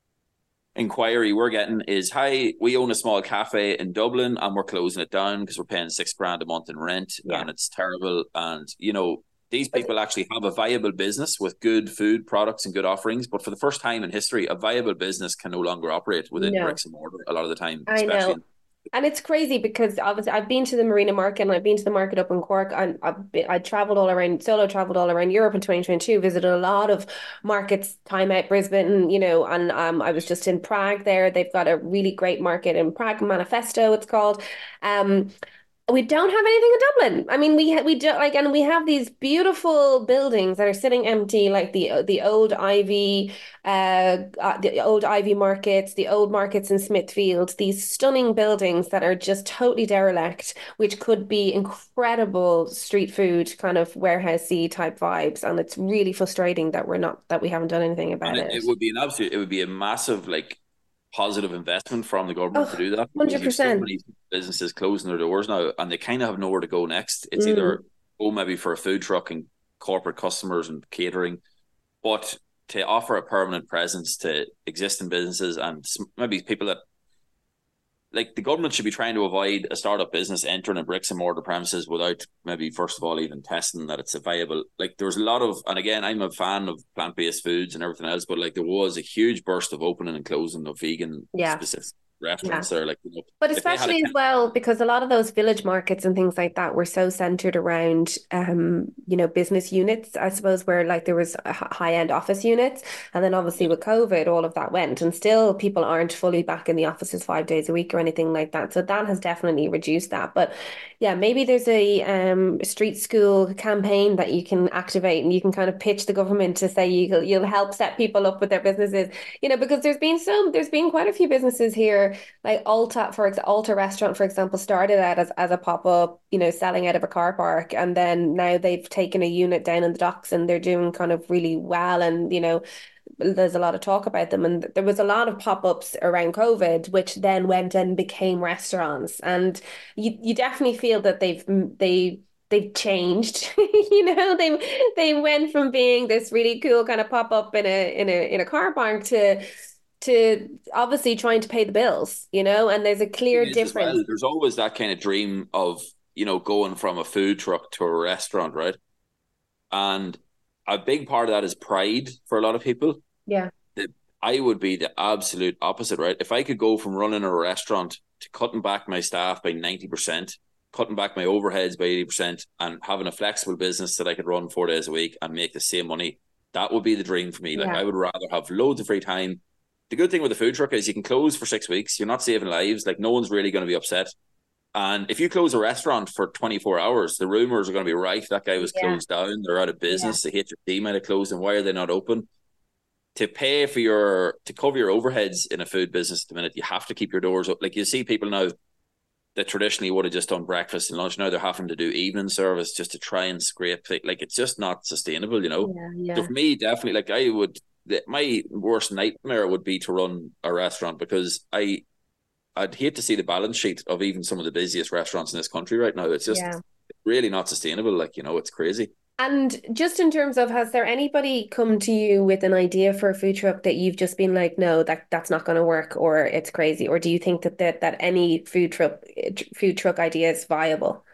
inquiry we're getting is, hi, we own a small cafe in Dublin and we're closing it down because we're paying six grand a month in rent Yeah. and it's terrible. And, you know, these people actually have a viable business with good food products and good offerings. But for the first time in history, a viable business can no longer operate within No, bricks and mortar a lot of the time, I especially know. in. And it's crazy because obviously I've been to the Marina Market and I've been to the market up in Cork and I've been, I traveled all around, solo traveled all around Europe in twenty twenty-two, visited a lot of markets, Time Out Brisbane, you know, and um, I was just in Prague there. They've got a really great market in Prague, Manifesto it's called. Um, We don't have anything in Dublin. I mean, we ha we do like, and we have these beautiful buildings that are sitting empty, like the the old Ivy, uh, uh, the old Ivy markets, the old markets in Smithfield. These stunning buildings that are just totally derelict, which could be incredible street food, kind of warehousey type vibes. And it's really frustrating that we're not that we haven't done anything And about it, it. it would be an absolute, it would be a massive like positive investment from the government to Oh, do that because you've so one hundred percent. many businesses closing their doors now and they kind of have nowhere to go next. It's Mm, either go maybe for a food truck and corporate customers and catering, but to offer a permanent presence to existing businesses and maybe people that like the government should be trying to avoid a startup business entering a bricks and mortar premises without maybe first of all even testing that it's a viable. Like there's a lot of, and again, I'm a fan of plant based foods and everything else, but like there was a huge burst of opening and closing of vegan yeah. specific Yeah. restaurants there. Like you know, But if they had a especially as well, because a lot of those village markets and things like that were so centered around, um, you know, business units, I suppose, where like there was high-end office units. And then obviously with COVID, all of that went. And still people aren't fully back in the offices five days a week or anything like that. So that has definitely reduced that. But yeah, maybe there's a um street school campaign that you can activate and you can kind of pitch the government to say you'll you'll help set people up with their businesses, you know, because there's been some, there's been quite a few businesses here like Alta, for example, Alta Restaurant, for example, started out as, as a pop-up, you know, selling out of a car park. And then now they've taken a unit down in the docks and they're doing kind of really well. And, you know, there's a lot of talk about them. And there was a lot of pop-ups around COVID, which then went and became restaurants. And you, you definitely feel that they've, they, they've changed. You know, they they went from being this really cool kind of pop-up in a in a in a car park to to obviously trying to pay the bills, you know, and there's a thing clear is as well, difference. there's always that kind of dream of, you know, going from a food truck to a restaurant, right? And a big part of that is pride for a lot of people. Yeah. The, I would be the absolute opposite, right? If I could go from running a restaurant to cutting back my staff by ninety percent, cutting back my overheads by eighty percent, and having a flexible business that I could run four days a week and make the same money, that would be the dream for me. Like, Yeah. I would rather have loads of free time. The good thing with the food truck is you can close for six weeks. You're not saving lives. Like, no one's really going to be upset. And if you close a restaurant for twenty-four hours, the rumors are going to be right. That guy was Yeah. closed down. They're out of Yeah. business. The H R T might have closed. And why are they not open? To pay for your, to cover your overheads in a food business at the minute, you have to keep your doors up. Like you see people now that traditionally would have just done breakfast and lunch. Now they're having to do evening service just to try and scrape. Like it's just not sustainable, you know? Yeah. So Yeah. for me, definitely, like I would, my worst nightmare would be to run a restaurant because I, I'd hate to see the balance sheet of even some of the busiest restaurants in this country right now. It's just Yeah. really not sustainable. Like, you know, it's crazy. And just in terms of, has there anybody come to you with an idea for a food truck that you've just been like, no, that that's not going to work, or it's crazy, or do you think that that, that any food truck food truck idea is viable?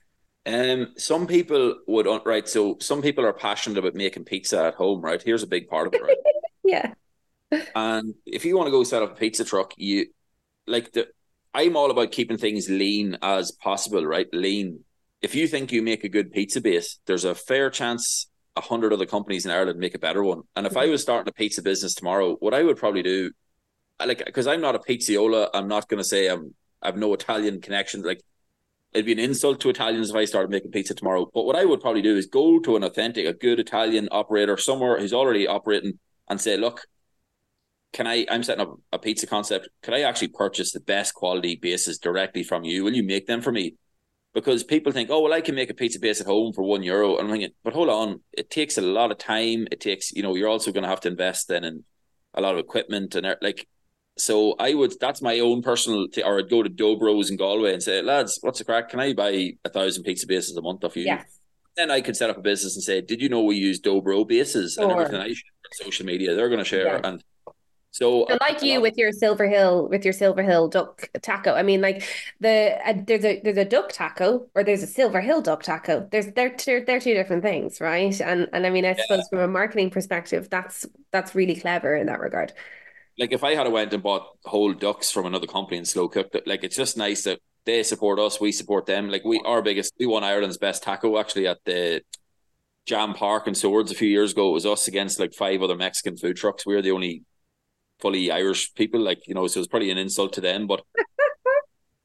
Um, some people would, right. So some people are passionate about making pizza at home, right? Here's a big part of it, right? Yeah. And if you want to go set up a pizza truck, you like the, I'm all about keeping things lean as possible, right? Lean. If you think you make a good pizza base, there's a fair chance a hundred other companies in Ireland make a better one. And if I was starting a pizza business tomorrow, what I would probably do, like, because I'm not a pizziola, I'm not going to say I'm, I have no Italian connections. Like, it'd be an insult to Italians if I started making pizza tomorrow. But what I would probably do is go to an authentic, a good Italian operator somewhere who's already operating and say, look, can I, I'm setting up a pizza concept. Can I actually purchase the best quality bases directly from you? Will you make them for me? Because people think, oh, well, I can make a pizza base at home for one euro. And I'm thinking, but hold on, it takes a lot of time. It takes, you know, you're also going to have to invest then in a lot of equipment and like, so I would, that's my own personal, t- or I'd go to Dobro's in Galway and say, lads, what's the crack? Can I buy a thousand pizza bases a month off you? Yes. Then I could set up a business and say, did you know we use Dobro bases and everything Sure. I share on social media? They're going to share. Yeah. And so So a, like a you lot, with your Silver Hill, with your Silver Hill duck taco. I mean, like the uh, there's a there's a duck taco or there's a Silver Hill duck taco. There's they're two, they're two different things, right? And and I mean, I suppose from a marketing perspective, that's that's really clever in that regard. like if I had went and bought whole ducks from another company and slow cooked it, like it's just nice that they support us, we support them. Like we, our biggest, we won Ireland's best taco actually at the Jam Park in Swords a few years ago. It was us against like five other Mexican food trucks. We were the only fully Irish people, like, you know, so it was probably an insult to them. But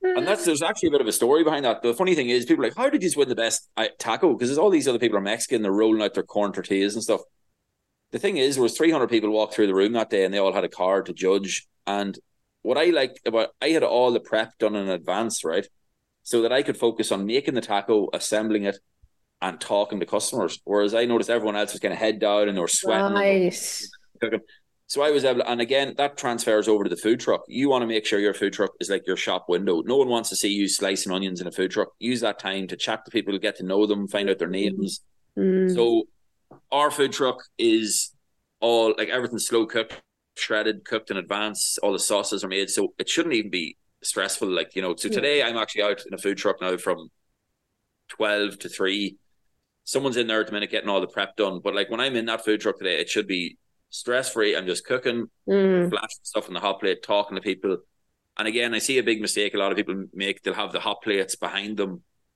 And that's there's actually a bit of a story behind that. The funny thing is, people are like, how did you win the best uh, taco? Because there's all these other people are Mexican, they're rolling out their corn tortillas and stuff. The thing is, there was three hundred people walked through the room that day, and they all had a card to judge. And what I liked about, I had all the prep done in advance, right? So that I could focus on making the taco, assembling it, and talking to customers. Whereas I noticed everyone else was kind of head down and they were sweating. Nice. And so I was able to, and again, that transfers over to the food truck. You want to make sure your food truck is like your shop window. No one wants to see you slicing onions in a food truck. Use that time to chat to people, get to know them, find out their names. Mm. So our food truck is all like everything's slow cooked, shredded, cooked in advance. All the sauces are made. So it shouldn't even be stressful. Like, you know, so today I'm actually out in a food truck now from twelve to three. Someone's in there at the minute getting all the prep done. But like when I'm in that food truck today, it should be stress-free. I'm just cooking, mm. flashing stuff on the hot plate, talking to people. And again, I see a big mistake a lot of people make. They'll have the hot plates behind them.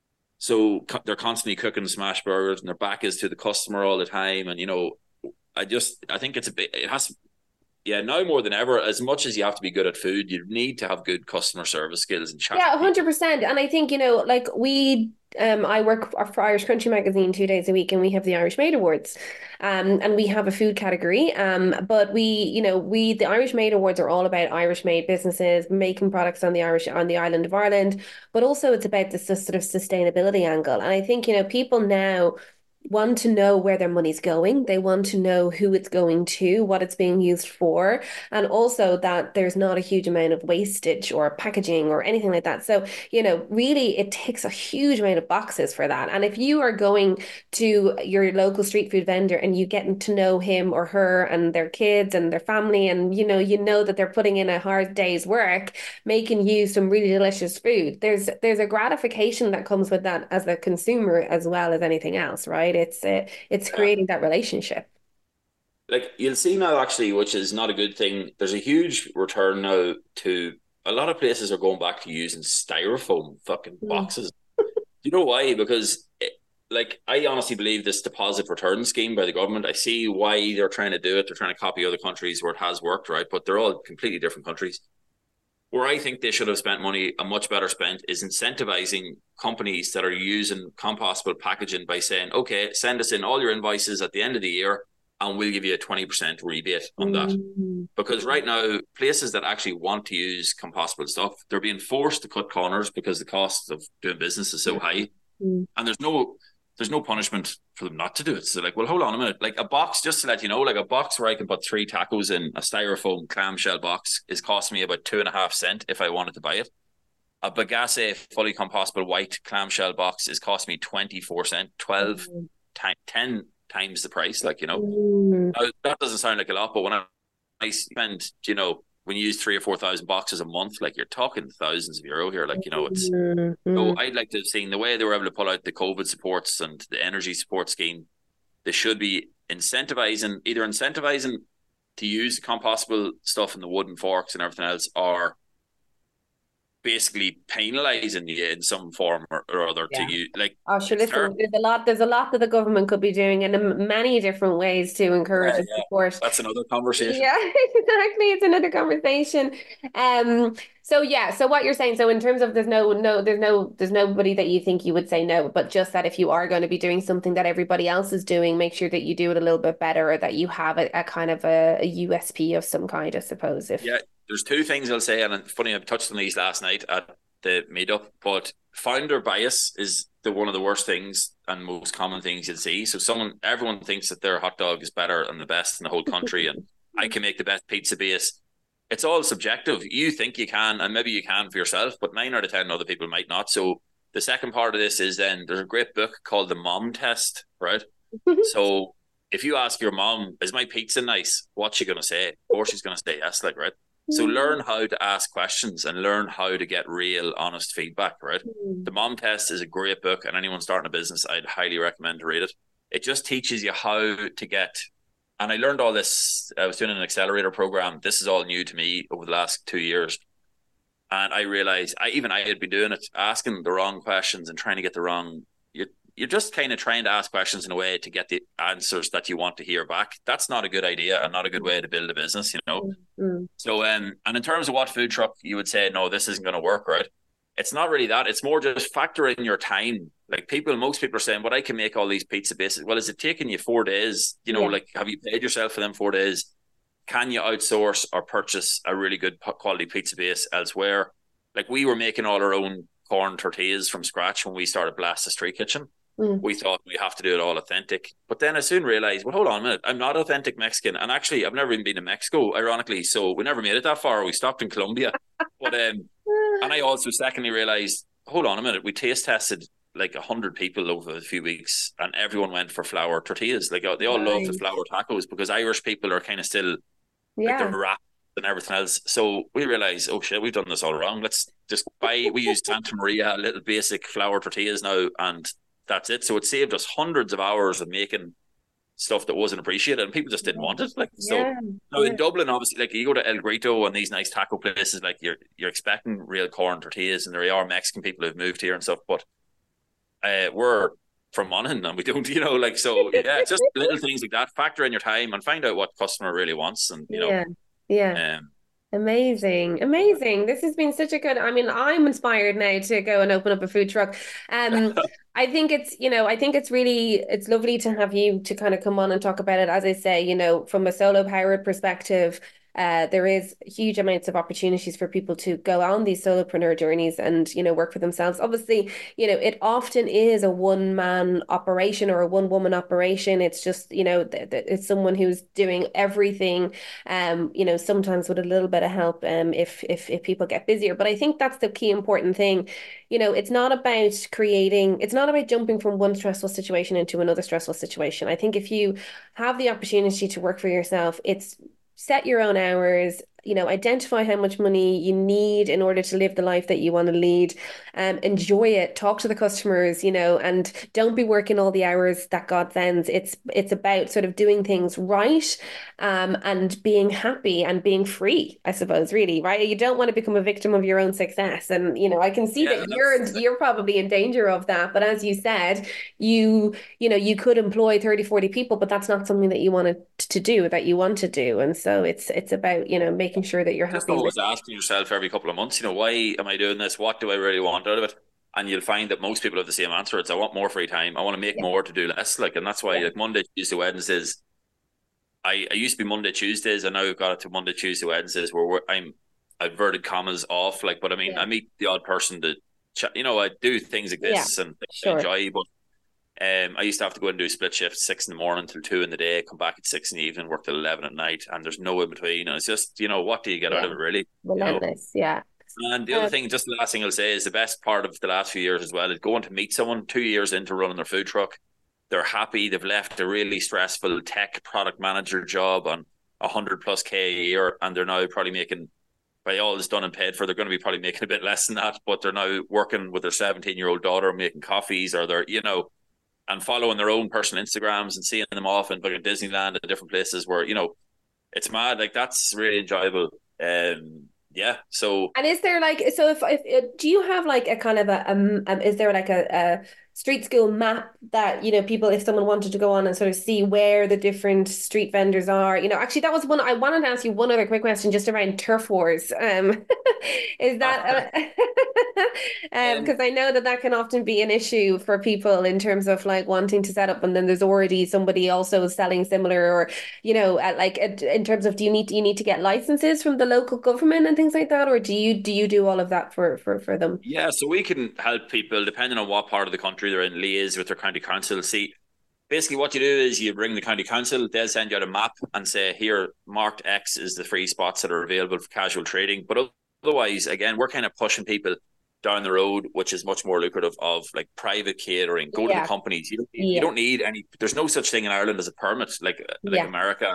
So they're constantly cooking smash burgers and their back is to the customer all the time. And, you know, I just, I think it's a bit, it has to, yeah, now more than ever, as much as you have to be good at food, you need to have good customer service skills and chat. Yeah, one hundred percent. And I think, you know, like we, um, I work for Irish Country Magazine two days a week and we have the Irish Maid Awards. Um, and we have a food category. Um, but we, you know, we, the Irish Maid Awards are all about Irish made businesses making products on the Irish, on the island of Ireland. But also it's about this sort of sustainability angle. And I think, you know, people now want to know where their money's going. They want to know who it's going to, what it's being used for, and also that there's not a huge amount of wastage or packaging or anything like that. So, you know, really it takes a huge amount of boxes for that. And if you are going to your local street food vendor and you getting to know him or her and their kids and their family, and you know, you know that they're putting in a hard day's work, making you some really delicious food, there's there's a gratification that comes with that as a consumer as well as anything else, right? It's uh, it's creating that relationship. Like you'll see now, actually, which is not a good thing. There's a huge return now to a lot of places are going back to using styrofoam fucking boxes. Mm. Do you know why? Because it, like I honestly believe this deposit return scheme by the government. I see why they're trying to do it. They're trying to copy other countries where it has worked, right? But they're all completely different countries. Where I think they should have spent money, a much better spent, is incentivizing companies that are using compostable packaging by saying, okay, send us in all your invoices at the end of the year and we'll give you a twenty percent rebate on that. Mm-hmm. Because right now, places that actually want to use compostable stuff, they're being forced to cut corners because the cost of doing business is so high. Mm-hmm. And there's no there's no punishment for them not to do it. So like, well, hold on a minute. Like a box, just to let you know, like a box where I can put three tacos in a styrofoam clamshell box is costing me about two and a half cent if I wanted to buy it. A Bagasse fully compostable white clamshell box is costing me twenty-four cent, twelve, mm. t- ten times the price. Like, you know, mm. now, that doesn't sound like a lot, but when I, I spend, you know, when you use three or four thousand boxes a month, like you're talking thousands of euro here. Like, you know, it's mm-hmm. so I'd like to have seen the way they were able to pull out the COVID supports and the energy support scheme. They should be incentivizing, either incentivizing to use compostable stuff in the wooden forks and everything else, or basically penalizing you in some form or, or other yeah. to you. Like, oh, sure. Listen, terrible. there's a lot. There's a lot that the government could be doing in many different ways to encourage yeah, and yeah. support. That's another conversation. Yeah, exactly. It's another conversation. Um. So yeah. So what you're saying. So in terms of there's no no there's no there's nobody that you think you would say no, but just that if you are going to be doing something that everybody else is doing, make sure that you do it a little bit better, or that you have a, a kind of a, a U S P of some kind, I suppose. If yeah. There's two things I'll say, and it's funny, I touched on these last night at the meetup, but founder bias is the one of the worst things and most common things you'll see. So someone, everyone thinks that their hot dog is better and the best in the whole country, and I can make the best pizza base. It's all subjective. You think you can, and maybe you can for yourself, but nine out of ten other people might not. So the second part of this is then there's a great book called The Mom Test, right? So if you ask your mom, is my pizza nice? What's she going to say? Of course she's going to say yes, like, right? So learn how to ask questions and learn how to get real, honest feedback, right? Mm. The Mom Test is a great book, and anyone starting a business, I'd highly recommend to read it. It just teaches you how to get, and I learned all this, I was doing an accelerator program. This is all new to me over the last two years. And I realized, I even I had been doing it, asking the wrong questions and trying to get the wrong, you're, you're just kind of trying to ask questions in a way to get the answers that you want to hear back. That's not a good idea and not a good way to build a business, you know? Mm-hmm. So, um, and in terms of what food truck you would say, no, this isn't going to work, right? it's not really that. It's more just factor in your time. Like people, most people are saying, "But I can make all these pizza bases." Well, is it taking you four days? You know, Yeah. like have you paid yourself for them four days? Can you outsource or purchase a really good quality pizza base elsewhere? Like we were making all our own corn tortillas from scratch when we started Blast the Street Kitchen. Mm. We thought we have to do it all authentic. But then I soon realized, well, hold on a minute, I'm not authentic Mexican. And actually, I've never even been to Mexico, ironically. So we never made it that far. We stopped in Colombia. But um, and I also secondly realized, hold on a minute, we taste tested like a hundred people over a few weeks, and everyone went for flour tortillas. Like they all love the Nice. flour tacos because Irish people are kind of still like the Yeah. wrap and everything else. So we realized, oh shit, we've done this all wrong. Let's just buy. We use Santa Maria little basic flour tortillas now, and that's it. So it saved us hundreds of hours of making stuff that wasn't appreciated, and people just didn't want it. Like so. Yeah. Now Yeah. in Dublin, obviously, like you go to El Grito and these nice taco places, like you're you're expecting real corn tortillas, and there are Mexican people who've moved here and stuff, but uh, we're from Monaghan and we don't, you know, like so. Yeah, it's just little things like that. Factor in your time and find out what customer really wants, and you know, Yeah. Yeah. um, Amazing. Amazing. This has been such a good, I mean, I'm inspired now to go and open up a food truck. Um, I think it's, you know, I think it's really, it's lovely to have you to kind of come on and talk about it. As I say, you know, from a solo powered perspective, uh, there is huge amounts of opportunities for people to go on these solopreneur journeys and, you know, work for themselves. Obviously, you know, it often is a one man operation or a one woman operation. It's just, you know, th th it's someone who's doing everything, um, you know, sometimes with a little bit of help, um, if, if, if people get busier. But I think that's the key important thing. You know, it's not about creating, it's not about jumping from one stressful situation into another stressful situation. I think if you have the opportunity to work for yourself, it's set your own hours, you know, identify how much money you need in order to live the life that you want to lead. Um, enjoy it, talk to the customers, you know, and don't be working all the hours that God sends. It's it's about sort of doing things right, um, and being happy and being free, I suppose, really, right? You don't want to become a victim of your own success. And, you know, I can see yeah, that you're that's you're probably in danger of that. But as you said, you you know, you could employ thirty, forty people, but that's not something that you wanted to do, that you want to do. And so it's it's about, you know, making sure that you're just happy with. always asking yourself every couple of months, you know, why am I doing this? What do I really want out of it? And you'll find that most people have the same answer. It's I want more free time. I want to make Yeah. more to do less. Like, and that's why Yeah. like Monday, Tuesday, Wednesdays. I, I used to be Monday, Tuesdays, and now I've got it to Monday, Tuesday, Wednesdays, where we're, I'm inverted commas off. Like, but I mean, Yeah. I meet the odd person to, chat, you know, I do things like Yeah. this and I Sure. enjoy. But um, I used to have to go and do split shifts, six in the morning till two in the day, come back at six in the evening, work till eleven at night, and there's no in between. And it's just, you know, what do you get out Yeah. of it, really? You know. Relentless. Yeah. And the other Um, thing, just the last thing I'll say is the best part of the last few years as well is going to meet someone two years into running their food truck. They're happy. They've left a really stressful tech product manager job on a hundred plus K a year, and they're now probably making, by all is done and paid for, they're going to be probably making a bit less than that, but they're now working with their seventeen year old daughter making coffees, or they're, you know, and following their own personal Instagrams and seeing them off in like Disneyland and different places where, you know, it's mad. Like that's really enjoyable. Um, yeah. So and is there like, so if, if, if do you have like a kind of a, um, um is there like a, a street school map that, you know, people, if someone wanted to go on and sort of see where the different street vendors are, you know, actually that was one, I wanted to ask you one other quick question just around turf wars. Um, is that, uh, um, um, because I know that that can often be an issue for people in terms of like wanting to set up and then there's already somebody also selling similar, or, you know, at like in terms of, do you need, do you need to get licenses from the local government and things like that, or do you, do you do all of that for, for, for them? yeah, so we can help people depending on what part of the country they're in, liaise with their county council. See, basically what you do is you bring the county council, they'll send you out a map and say, here, marked X is the free spots that are available for casual trading. But otherwise, again, we're kind of pushing people down the road, which is much more lucrative, of like private catering. Go to the Yeah. companies. You don't need, you Yeah. don't need any, there's no such thing in Ireland as a permit, like like Yeah. America.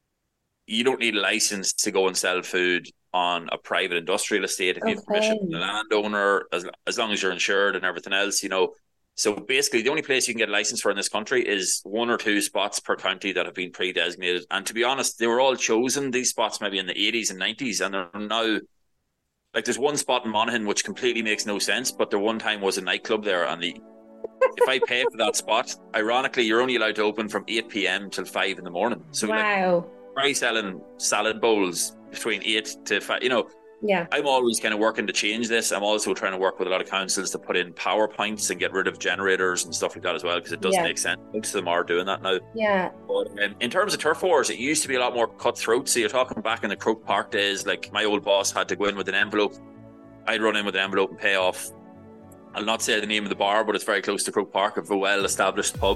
You don't need a license to go and sell food on a private industrial estate if you have permission from the Okay. landowner, as, as long as you're insured and everything else, you know. So basically, the only place you can get a license for in this country is one or two spots per county that have been pre-designated. And to be honest, they were all chosen, these spots, maybe in the eighties and nineties, and they're now, like, there's one spot in Monaghan which completely makes no sense, but there one time was a nightclub there, and the if I pay for that spot, ironically, you're only allowed to open from eight p.m. till five in the morning. So like, Wow. try selling salad bowls between eight to five, you know, Yeah. I'm always kind of working to change this. I'm also trying to work with a lot of councils to put in power points and get rid of generators and stuff like that as well, because it doesn't Yeah. make sense. Most of them are doing that now. Yeah. But um, in terms of turf wars, it used to be a lot more cutthroat. So you're talking back in the Croke Park days, like my old boss had to go in with an envelope. I'd run in with an envelope and pay off. I'll not say the name of the bar, but it's very close to Croke Park, of a well-established pub.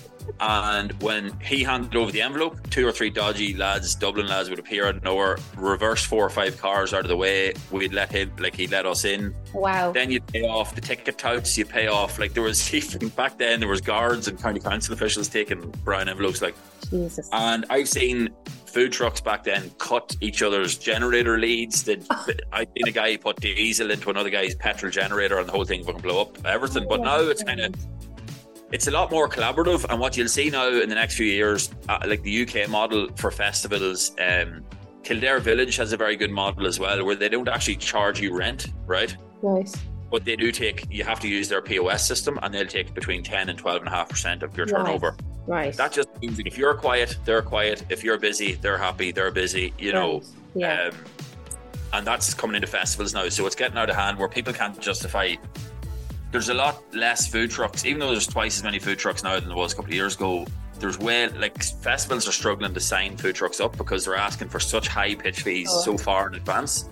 And when he handed over the envelope, two or three dodgy lads, Dublin lads, would appear out of nowhere, reverse four or five cars out of the way. We'd let him, like he'd let us in. Wow. Then you'd pay off the ticket touts. You pay off, like there was back then there was guards and county council officials taking brown envelopes, like. Jesus. And I've seen food trucks back then cut each other's generator leads. They'd, I've seen a guy put diesel into another guy's petrol generator, and the whole thing fucking blow up. Everything, but now it's kind of. It's a lot more collaborative, and what you'll see now in the next few years, uh, like the U K model for festivals, um, Kildare Village has a very good model as well, where they don't actually charge you rent, right? Nice. But they do take, you have to use their P O S system, and they'll take between ten and twelve and a half percent of your turnover. Right. That just means that if you're quiet, they're quiet. If you're busy, they're happy, they're busy, you know. Right. Yeah. Um, and that's coming into festivals now. So it's getting out of hand where people can't justify. There's a lot less food trucks, even though there's twice as many food trucks now than there was a couple of years ago. There's way, like, festivals are struggling to sign food trucks up because they're asking for such high pitch fees oh. so far in advance.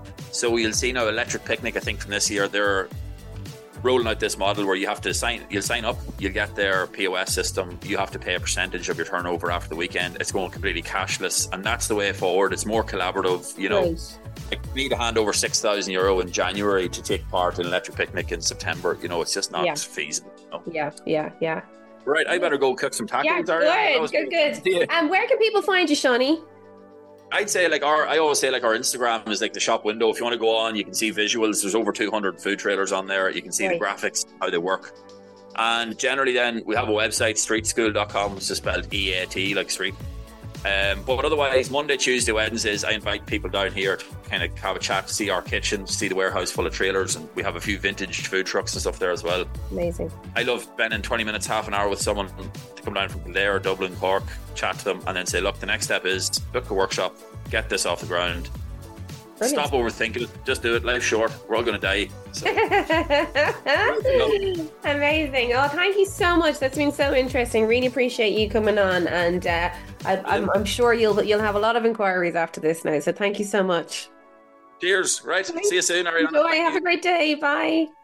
So you'll see now Electric Picnic, I think from this year, they're rolling out this model where you have to sign, you'll sign up, you'll get their P O S system, you have to pay a percentage of your turnover after the weekend. It's going completely cashless, and that's the way forward. It's more collaborative, you know. Right. Like, for me to hand over six thousand euro in January to take part in Electric Picnic in September, you know, it's just not yeah. feasible. You know? Yeah, yeah, yeah. Right, I better go cook some tacos. Yeah, good, good, good. good. And um, where can people find you, Shawnee? I'd say like our, I always say like our Instagram is like the shop window. If you want to go on, you can see visuals. There's over two hundred food trailers on there. You can see right. the graphics, how they work. And generally then we have a website, street school dot com, it's just spelled E A T, like street. Um, but otherwise, Monday, Tuesday, Wednesdays, I invite people down here to kind of have a chat, see our kitchen, see the warehouse full of trailers, and we have a few vintage food trucks and stuff there as well. Amazing. I love spending twenty minutes, half an hour with someone to come down from Kildare, Dublin, Cork, chat to them, and then say, look, the next step is book a workshop, get this off the ground. Brilliant. Stop overthinking it. Just do it. Life's short. We're all going to die. So. Amazing. Oh, thank you so much. That's been so interesting. Really appreciate you coming on, and uh, I, I'm, I'm sure you'll you'll have a lot of inquiries after this now. So thank you so much. Cheers. Right. Thanks. See you soon, Ariana. Enjoy. Have a great day. Bye.